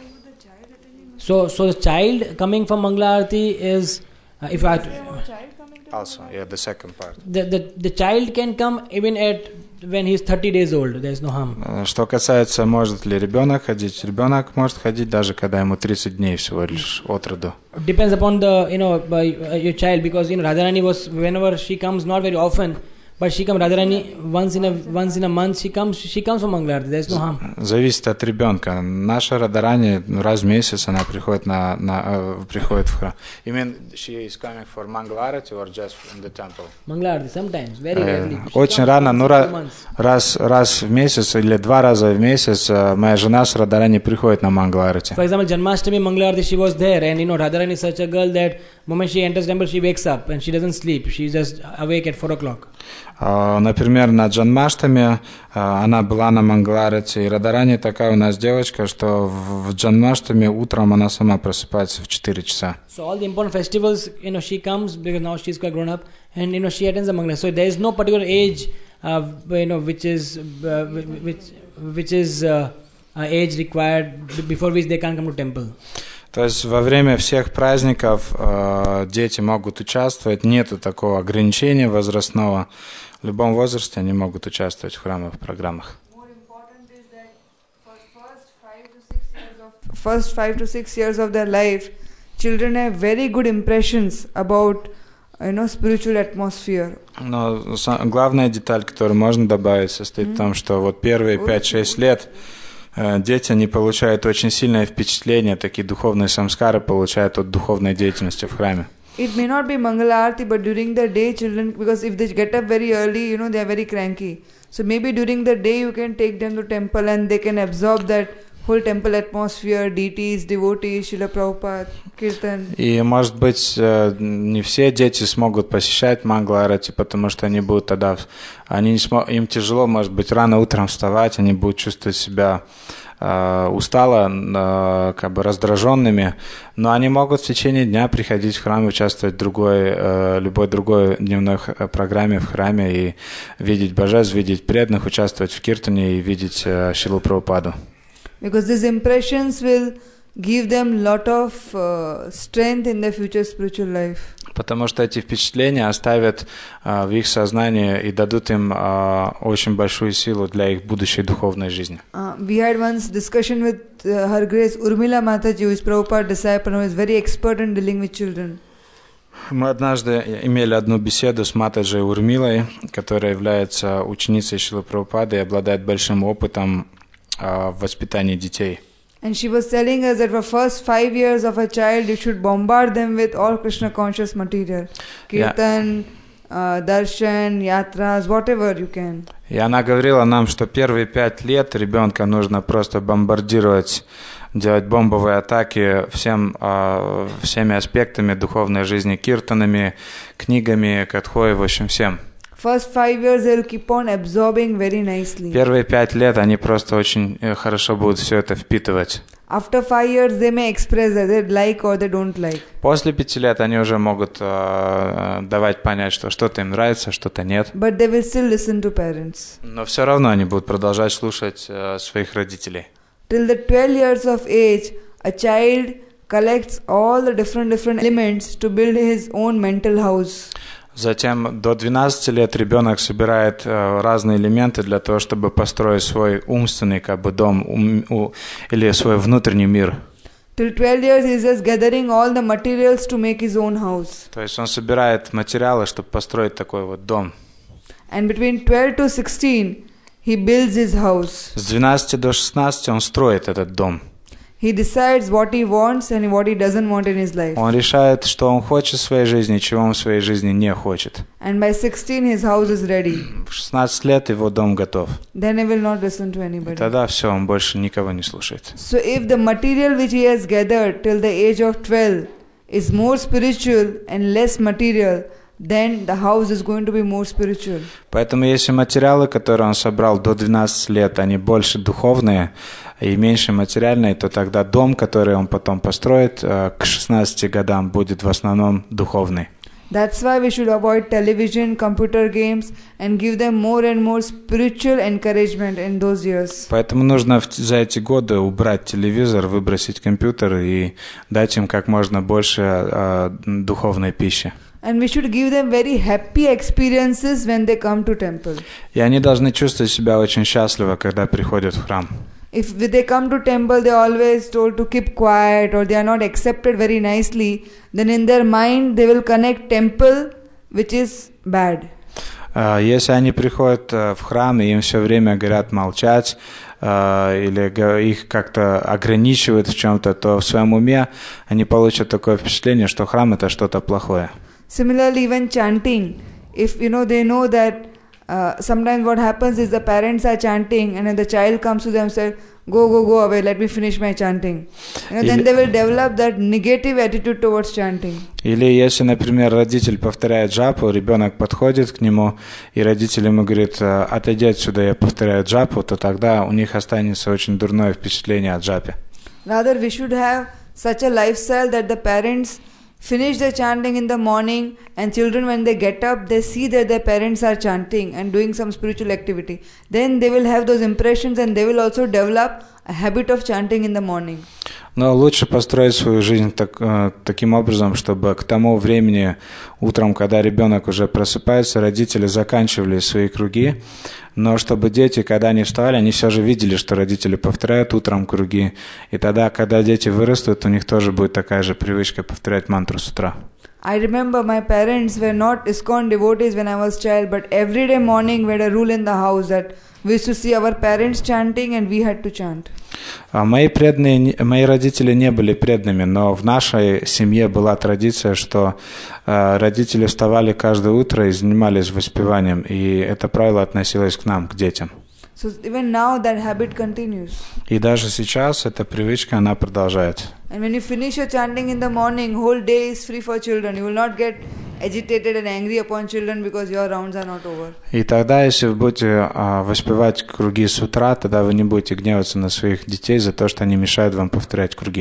So, so the child coming from Mangalarati is, uh, if I, Also, yeah, the second part. the, the the child can come even at when he's thirty days old. There is no harm. Что касается, может ли ребенок ходить, ребенок может ходить даже когда ему тридцать дней всего лишь от роду. Depends upon the, you know, uh, your child, because you know Radharani was, whenever she comes, not very often, but she comes Radharani once in a once in a month. She comes she comes from Mangalarati. There is no harm. Зависит от ребенка. Наша Радharani раз в месяц она приходит на, на э, приходит в храм. You mean she is coming for Mangalarati or just in the temple? Mangalarati sometimes, very Э, rarely. She Очень comes рано, once ну in раз, two months. раз раз в месяц или два раза в месяц э, моя жена с Радharani приходит на Мангаларати. For example, Janmashtami Mangalarati, she was there, and you know Radharani is such a girl that moment she enters temple, she wakes up and she doesn't sleep. She's just awake at four o'clock. Uh, например, на Джанмаштаме uh, она была на Мангаларати, и Радharani такая у нас девочка, что в, в Джанмаштаме утром она сама просыпается в четыре часа. So all the important festivals, you know, she comes because now she's quite grown up, and you know she attends the Mangalarati. So there is no particular age, uh, you know, which is uh, which which is uh, uh, age required before which they can't come to temple. То есть во время всех праздников э, дети могут участвовать, нету такого ограничения возрастного. В любом возрасте они могут участвовать в храмовых программах. First five to six years of their life, children have very good impressions about, you know, spiritual atmosphere. Но главная деталь, которую можно добавить, состоит в том, что вот первые пять-шесть лет Дети, они получают очень сильное впечатление, такие духовные самскары получают от духовной деятельности в храме. It may not be Mangala Aarti, but during the day, children, because if they get up very early, you know, they are very cranky. So maybe during the day you can take them to temple and they can absorb that whole temple atmosphere, deities, devotees, Srila Prabhupada, Kirtan. И, может быть, не все дети смогут посещать Мангала Арати, потому что они будут тогда... Они не смог, им тяжело, может быть, рано утром вставать, они будут чувствовать себя э, устало, э, как бы раздраженными, но они могут в течение дня приходить в храм, участвовать в другой, э, любой другой дневной программе в храме и видеть божеств, видеть преданных, участвовать в киртане и видеть э, Шрилу Прабхупаду. Because these impressions will give them lot of uh, strength in their future spiritual life. Потому что эти впечатления оставят uh, в их сознании и дадут им uh, очень большую силу для их будущей духовной жизни. Uh, we had once discussion with uh, Her Grace Urmila Mataji, who is Prabhupada's disciple, who is very expert in dealing with children. Мы однажды имели одну беседу с Матаджи Урмилой, которая является ученицей Шрилы Прабхупады и обладает большим опытом uh, в воспитании детей. And she was telling us that for first five years of a child, you should bombard them with all Krishna conscious material. Kirtan, uh, darshan, yatras, whatever you can. И она говорила нам, что первые пять лет ребенка нужно просто бомбардировать, делать бомбовые атаки всем, uh, всеми аспектами духовной жизни, киртанами, книгами, катхой, в общем, всем. First five years they'll keep on absorbing very nicely. Первые пять лет они просто очень хорошо будут все это впитывать. After five years they may express that they like or they don't like. После пяти лет они уже могут uh, давать понять, что что-то им нравится, что-то нет. But they will still listen to parents. Но все равно они будут продолжать слушать uh, своих родителей. Till the twelve years of age, a child collects all the different different elements to build his own mental house. Затем до двенадцати лет ребенок собирает э, разные элементы для того, чтобы построить свой умственный как бы дом ум, у, или свой внутренний мир. Till twelve years he is just gathering all the materials to make his own house. То есть он собирает материалы, чтобы построить такой вот дом. And between twelve to sixteen he builds his house. С двенадцати до шестнадцати он строит этот дом. He decides what he wants and what he doesn't want in his life. Он решает, что он хочет в своей жизни, чего он в своей жизни не хочет. And by sixteen his house is ready. В шестнадцать лет его дом готов. Then he will not listen to anybody. И тогда все, он больше никого не слушает. So if the material which he has gathered till the age of twelve is more spiritual and less material, then the house is going to be more spiritual. Поэтому если материалы, которые он собрал до двенадцати лет, они больше духовные и меньше материальные, то тогда дом, который он потом построит, к шестнадцати годам будет в основном духовный. That's why we should avoid television, computer games and give them more and more spiritual encouragement in those years. Поэтому нужно за эти годы убрать телевизор, выбросить компьютер и дать им как можно больше uh, духовной пищи. And we should give them very happy experiences when they come to temple. И они должны чувствовать себя очень счастливо, когда приходят в храм. If they come to temple, they are always told to keep quiet or they are not accepted very nicely, then in their mind they will connect temple, which is bad. Если они приходят в храм и им все время говорят молчать, или их как-то ограничивают в чем-то, то в своем уме они получат такое впечатление, что храм — это что-то плохое. Similarly, when chanting, if you know they know that uh, sometimes what happens is the parents are chanting and then the child comes to them and says, go, go, go away, let me finish my chanting. You know, then they will develop that negative attitude towards chanting. Или если, например, родитель повторяет джапу, ребенок подходит к нему, и родитель ему говорит, отойди отсюда, я повторяю джапу, то тогда у них останется очень дурное впечатление о джапе. Rather, we should have such a lifestyle that the parents finish the chanting in the morning and children when they get up they see that their parents are chanting and doing some spiritual activity. Then they will have those impressions and they will also develop a habit of chanting in the morning. Но лучше построить свою жизнь так, таким образом, чтобы к тому времени, утром, когда ребенок уже просыпается, родители заканчивали свои круги, но чтобы дети, когда они вставали, они все же видели, что родители повторяют утром круги, и тогда, когда дети вырастут, у них тоже будет такая же привычка повторять мантру с утра. I remember my parents were not ISKCON devotees when I was child, but every day morning we had a rule in the house that we used to see our parents chanting and we had to chant. Мои преданные, мои родители не были преданными, но в нашей семье была традиция, что родители вставали каждое утро и занимались воспеванием, и это правило относилось к нам, к детям. So even now that habit continues. И даже сейчас эта привычка, она продолжается. And when you finish your chanting in the morning, whole day is free for children. You will not get agitated and angry upon children because your rounds are not over. И тогда, если вы будете а, воспевать круги с утра, тогда вы не будете гневаться на своих детей за то, что они мешают вам повторять круги.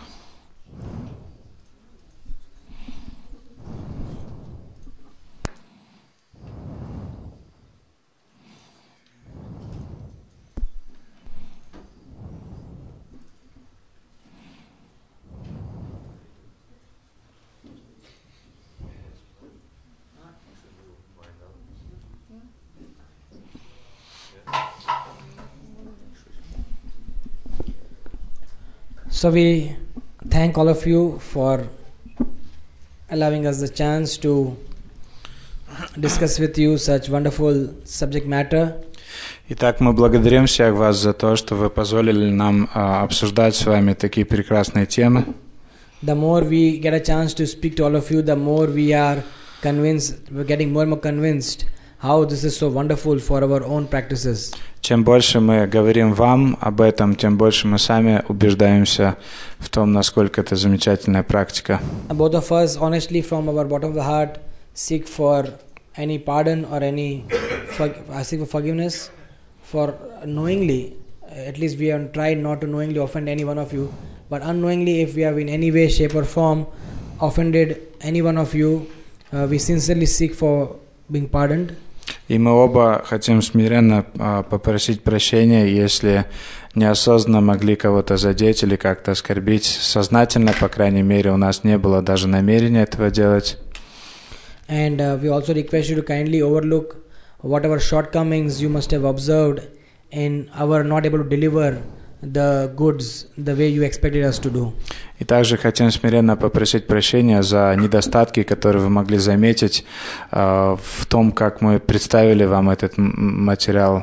So we thank all of you for allowing us the chance to discuss with you such wonderful subject matter. Итак, мы благодарим всех вас за то, что вы позволили нам а, обсуждать с вами такие прекрасные темы. The more we get a chance to speak to all of you, the more we are convinced, we're getting more and more convinced how this is so wonderful for our own practices. Чем больше мы говорим вам об этом, тем больше мы сами убеждаемся в том, насколько это замечательная практика. And both of us, honestly, from our bottom of the heart, seek for any pardon or any for, seek for forgiveness for knowingly. At least we have tried not to knowingly offend any one of you, but unknowingly, if we have in any way, shape, or form offended any one of you, uh, we sincerely seek for being pardoned. И мы оба хотим смиренно а, попросить прощения, если неосознанно могли кого-то задеть или как-то оскорбить. Сознательно, по крайней мере, у нас не было даже намерения этого делать. And uh, we also request you to kindly overlook whatever shortcomings you must have observed in our not able to deliver the goods the way you expected us to do. И также хотим смиренно попросить прощения за недостатки, которые вы могли заметить э, в том, как мы представили вам этот материал.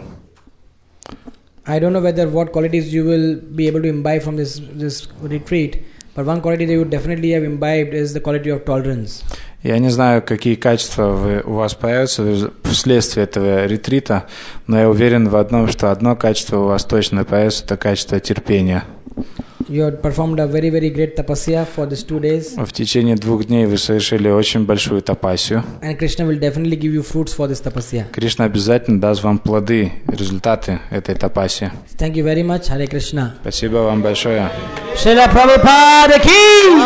I don't know whether what qualities you will be able to imbibe from this this retreat, but one quality that you would definitely have imbibed is the quality of tolerance. Я не знаю, какие качества вы, у вас появятся вследствие этого ретрита, но я уверен в одном, что одно качество у вас точно появится, это качество терпения. You had performed a very very great tapasya for these two days. В течение двух дней вы совершили очень большую тапасию. And Krishna will definitely give you fruits for this tapasya. Кришна обязательно даст вам плоды, результаты этой тапасии. Thank you very much. Hare Krishna. Спасибо вам большое. Srila Prabhupada ki,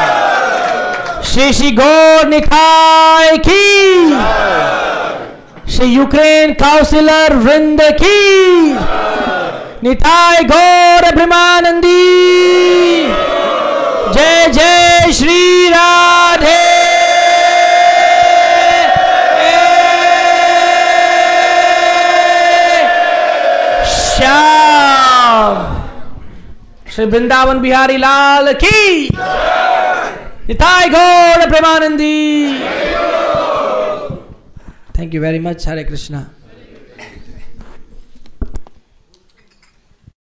Shri Shri Gaur Nitai ki, Shri Ukraine Councilor Vrinda ki, Nitai Gaur Brahmanandi, Jai Jai Shri Radhe Shyam, Shri Vrindavan Bihari Lal ki, Nitai Gaur Brahmanandi. Thank you very much. Hare Krishna.